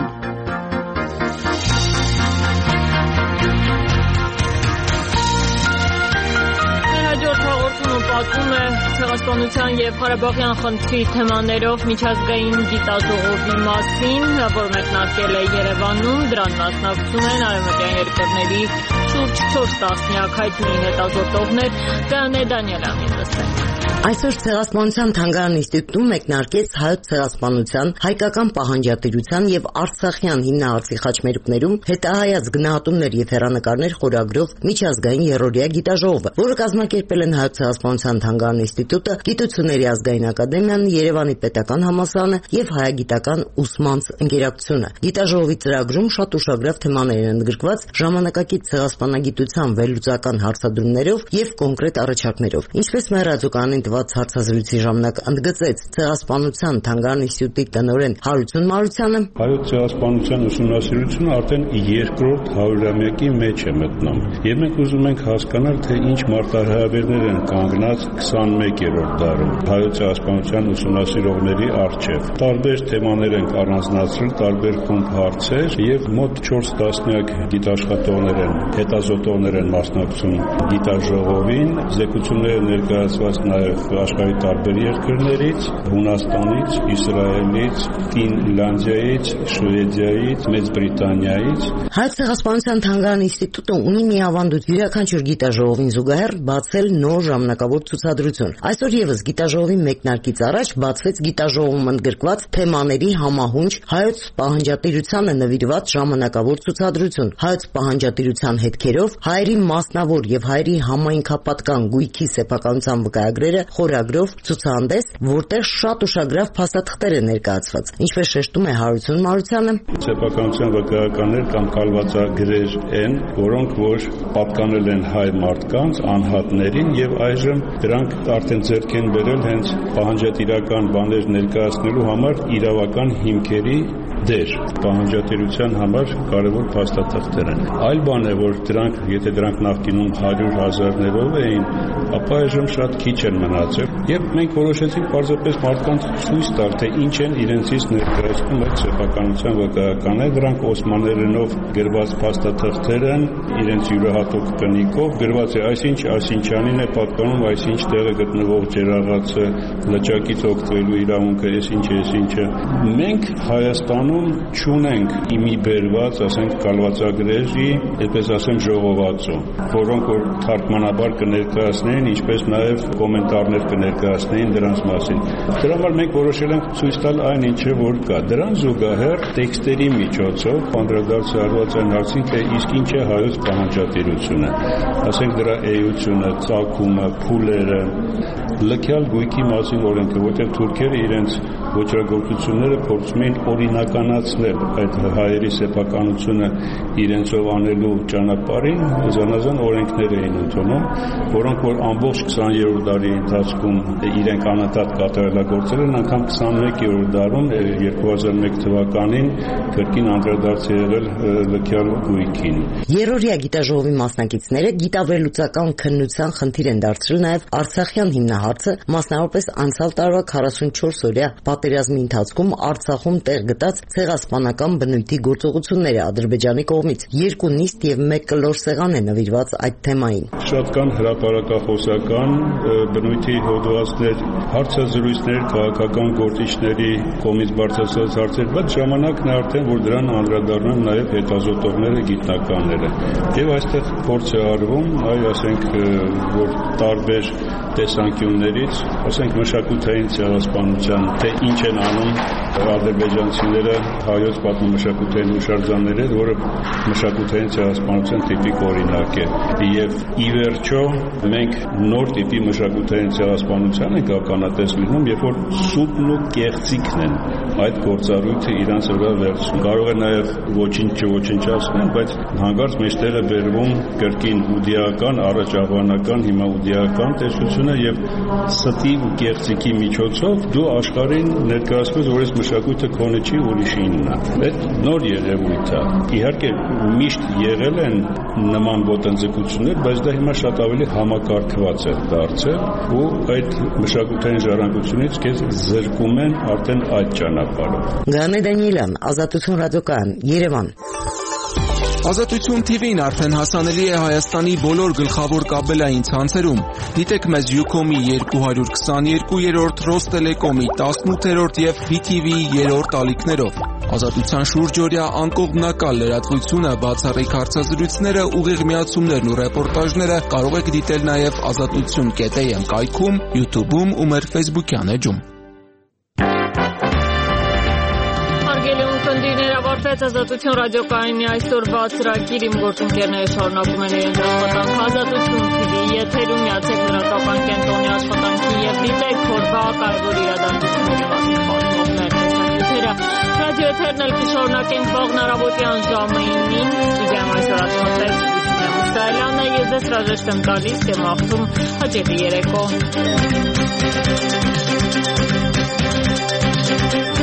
Պատմում է ցեղասպանության եւ Ղարաբաղյան խնդրի թեմաներով միջազգային գիտաժողովի մասին, որ մեկնարկել է Երևանում, դրան մասնակցում են արևմտյան երկրների շուրջ չորս տասնյակ հայտնի հետազոտողներ։ Գայանե Դանիելյանին լսենք։ Այսօր Ցեղասպանության թանգարան ինստիտուտում մեկնարկեց հայոց ցեղասպանության, հայկական պահանջատիրության եւ արցախյան հիմնահարցի խաչմերուկներում հետահայաց գնահատումներ եւ հեռանկարներ խորագրով միջազգային երրորդյա գիտաժողովը, որը կազմակերպել են հայոց ցեղասպանության թանգարան ինստիտուտը, Գիտությունների ազգային ակադեմիան, Երևանի պետական համալսարանը եւ Հայագիտական ուսմանց ընկերակցությունը։ Գիտաժողովի ծրագրում շատ ուշագրավ թեմաներ են ընդգրկված ժամանակակից ցեղասպանագիտության վերլուծական հարցադրումներով եւ կոնկրետ առաջարկներով։ Ինչպես մեռածուկանին տված հարցազրույցի ժամանակ ընդգծեց Ցեղասպանության թանգարան ինստիտուտի տնօրեն Հարություն Մարությանը, հայոց ցեղասպանության ուսումնասիրությունը արդեն երկրորդ հարյուրամյակի մեջ է մտնում եւ մենք ուզում ենք հասկանալ, թե ինչ մարտահրավերներ են կանգնած քսանմեկերորդ դարում հայոց ցեղասպանության ուսումնասիրողների առջև։ Տարբեր թեմաներ են առանձնացրել, տարբեր խումբ հարցեր եւ մոտ չորս տասնյակ գիտաշխատողներ են, հետազոտողներ են մասնակցում գիտաժողովին, զեկուցումները ներկայացված նաեւ աշխարհի տարբեր երկրներից, Հունաստանից, Իսրայելից, Ֆինլանդիայից, Շվեդիայից, Մեծ Բրիտանիայից։ Հայոց ցեղասպանության թանգարան ինստիտուտը ունի մի ավանդույթ յուրաքանչյուր գիտաժողովին զուգահեռ բացել նոր ժամանակավոր ցուցադրություն։ Այսօր եւս գիտաժողովի մեկնարկից առաջ բացվեց գիտաժողովում ընդգրկված թեմաների համահունչ հայոց պահանջատիրությանը նվիրված ժամանակավոր ցուցադրություն։ Հայոց պահանջատիրության հետքերով հայերի մասնավոր եւ հայերի համայնքապատկան գույքի սեփականության վկայագրերը խորագրով ցուցահանդես, որտեղ շատ ուշագրավ փաստաթղթեր են ներկայացված։ Ինչպես շեշտում է Հարություն Մարությանը, սեփականության վկայականներ կամ կալվածագրեր են, որոնք որ պատկանել են հայ մարդկանց, անհատներին եւ այժմ դրանք արդեն ձեռք են բերել հենց պահանջատիրական բաներ ներկայացնելու համար իրավական հիմքերի դեր պահանջատիրության համար կարևոր փաստաթղթեր են։ Այլ բան է, որ դրանք, եթե դրանք նախկինում հարյուր հազարներով էին, ապա այժմ շատ քիչ են մնացել, եւ մենք որոշեցինք պարզապես մարդկանց ցույց տալ, թե ինչ են իրենցից ներկայացնում այդ սեփականության վկայականները, դրանք օսմաներենով գրված փաստաթղթեր են, իրենց յուրահատուկ կնիկով գրված է այսինչ այսինչանին է պատկանում, այսինչ տեղը գտնվող ջրաղացը, լճակից օգտվելու իրավունքը, այսինչ այսինչը։ Մենք Հայաստանում չունենք իմի բերված, ասենք, կալվածագրերի, այդպես ասեմ, ժողովածու, որոնք որ թարգմանաբար կներկայացնեին, ինչպես նաև կոմենտարներ կներկայացնեին դրանց մասին։ Դրա համար մենք որոշել ենք ցույց տալ այն ինչը որ կա։ Դրան զուգահեռ տեքստերի միջոցով անդրադարձ արված այն հարցին, թե իսկ ինչ է հայոց պահանջատիրությունը, ասենք դրա էությունը, ծագումը, փուլերը, լքյալ գույքի մասին օրենքը, որտեղ թուրքերը իրենց ոչրագործությունները փորձում էին օրինականացնել այդ հայերի սեփականությունը իրենցով անելու ճանապարհին, զանազան օրենքներ էին ընդունում, որոնք որ ամբողջ քսաներորդ դարի ընթացքում իրենք անընդհատ կատարելագործել են, անգամ քսանմեկերորդ դարում երկու հազար մեկ թվականին կրկին անդրադարձ է եղել լքյալ գույքին։ Երրորդյա գիտաժողովի մասնակիցները գիտավերլուծական քննության խնդիր են դարձրել նաև արցախյան հիմնահարցը, մասնավորապես անցյալ տարվա քառասունչորս օրյա պատերազմի ընթացքում Արցախում տեղ գտած ցեղասպանական բնույթի գործողությունները Ադրբեջանի կողմից։ Երկու նիստ եւ մեկ կլոր սեղան է նվիրված այդ թեմային։ Շատ կան հրապարակախոսական բնույթի հոդվածներ, հարցազրույցներ քաղաքական գործիչների կողմից բարձրացած հարցեր, բայց ժամանակն է արդեն, որ դրան անդրադառնան նաև հետազոտողները, գիտնականները։ Եվ այստեղ փորձ է արվում, այ ասենք, որ տարբեր տեսանկյուններից, ասենք մշակութային ցեղասպանության, թե ինչ են անում ադրբեջանցիները հայոց պատմամշակութային հուշարձանների հետ, որը մշակութային ցեղասպանության տիպիկ օրինակ է։ Եվ ի վերջո մենք նոր տիպի մշակութային ցեղասպանության ենք ականատես լինում, երբ որ սուտն ու կեղծիքն են այդ գործառույթը իրանց վրա վերցնում։ Կարող է նաև ոչինչ չոչնչացնել, բայց հանկարծ մեջտեղ է բերվում կրկին ուդիական, առաջավանական, հիմա ուդիական տեսությունը եւ ստի ու կեղծիքի միջոցով դու աշխարհին ներկայացվեց, որ այս մշակույթը քոնը չի, ուրիշինն է։ Այդ նոր երևույթ է։ Իհարկե միշտ եղել են նման ոտնձգություններ, բայց դա հիմա շատ ավելի համակարգված է դարձել ու այդ մշակութային ժառանգությունից քեզ զրկում են արդեն այդ ճանապարհով։ Գանե Դանիելյան, Ազատություն ռադիոկայան, Երևան։ Ազատություն թի վին արդեն հասանելի է Հայաստանի բոլոր գլխավոր կաբելային ցանցերում։ Դիտեք մեզ Յուքոմի երկու հարյուր քսաներկուերորդ, Ռոստելեկոմի տասնութերորդ եւ վի թի վիի երրորդ ալիքներով։ Ազատության շուրջօրյա անկողմնակալ լրատվությունը, բացառիկ հարցազրույցները, ուղիղ միացումներն ու ռեպորտաժները կարող եք դիտել նաեւ ազատություն կետ էյ էմ կայքում, YouTube-ում ու մեր Facebook-յան էջում։ Ավարտվեց Ազատություն ռադիոկայանի այսօրվա ծրագիր, իմ գործընկերները շարունակում են իրենց աշխատանքը Ազատություն թի վիի եթերում, միացեք լրատվական կենտրոնի աշխատանքի եւ դիտեք օրվա կարևոր իրադարձությունների մասին պատմողներ տեսանյութերը։ Ռադիո եթերն էլ կշարունակենք վաղն առավոտյան ժամը ինին, ստուդիայում այսօր աշխատել Սյունե Մուսայելյանն է, ես ձեզ հրաժեշտ եմ տալիս եւ մաղթում հաճելի երեկո։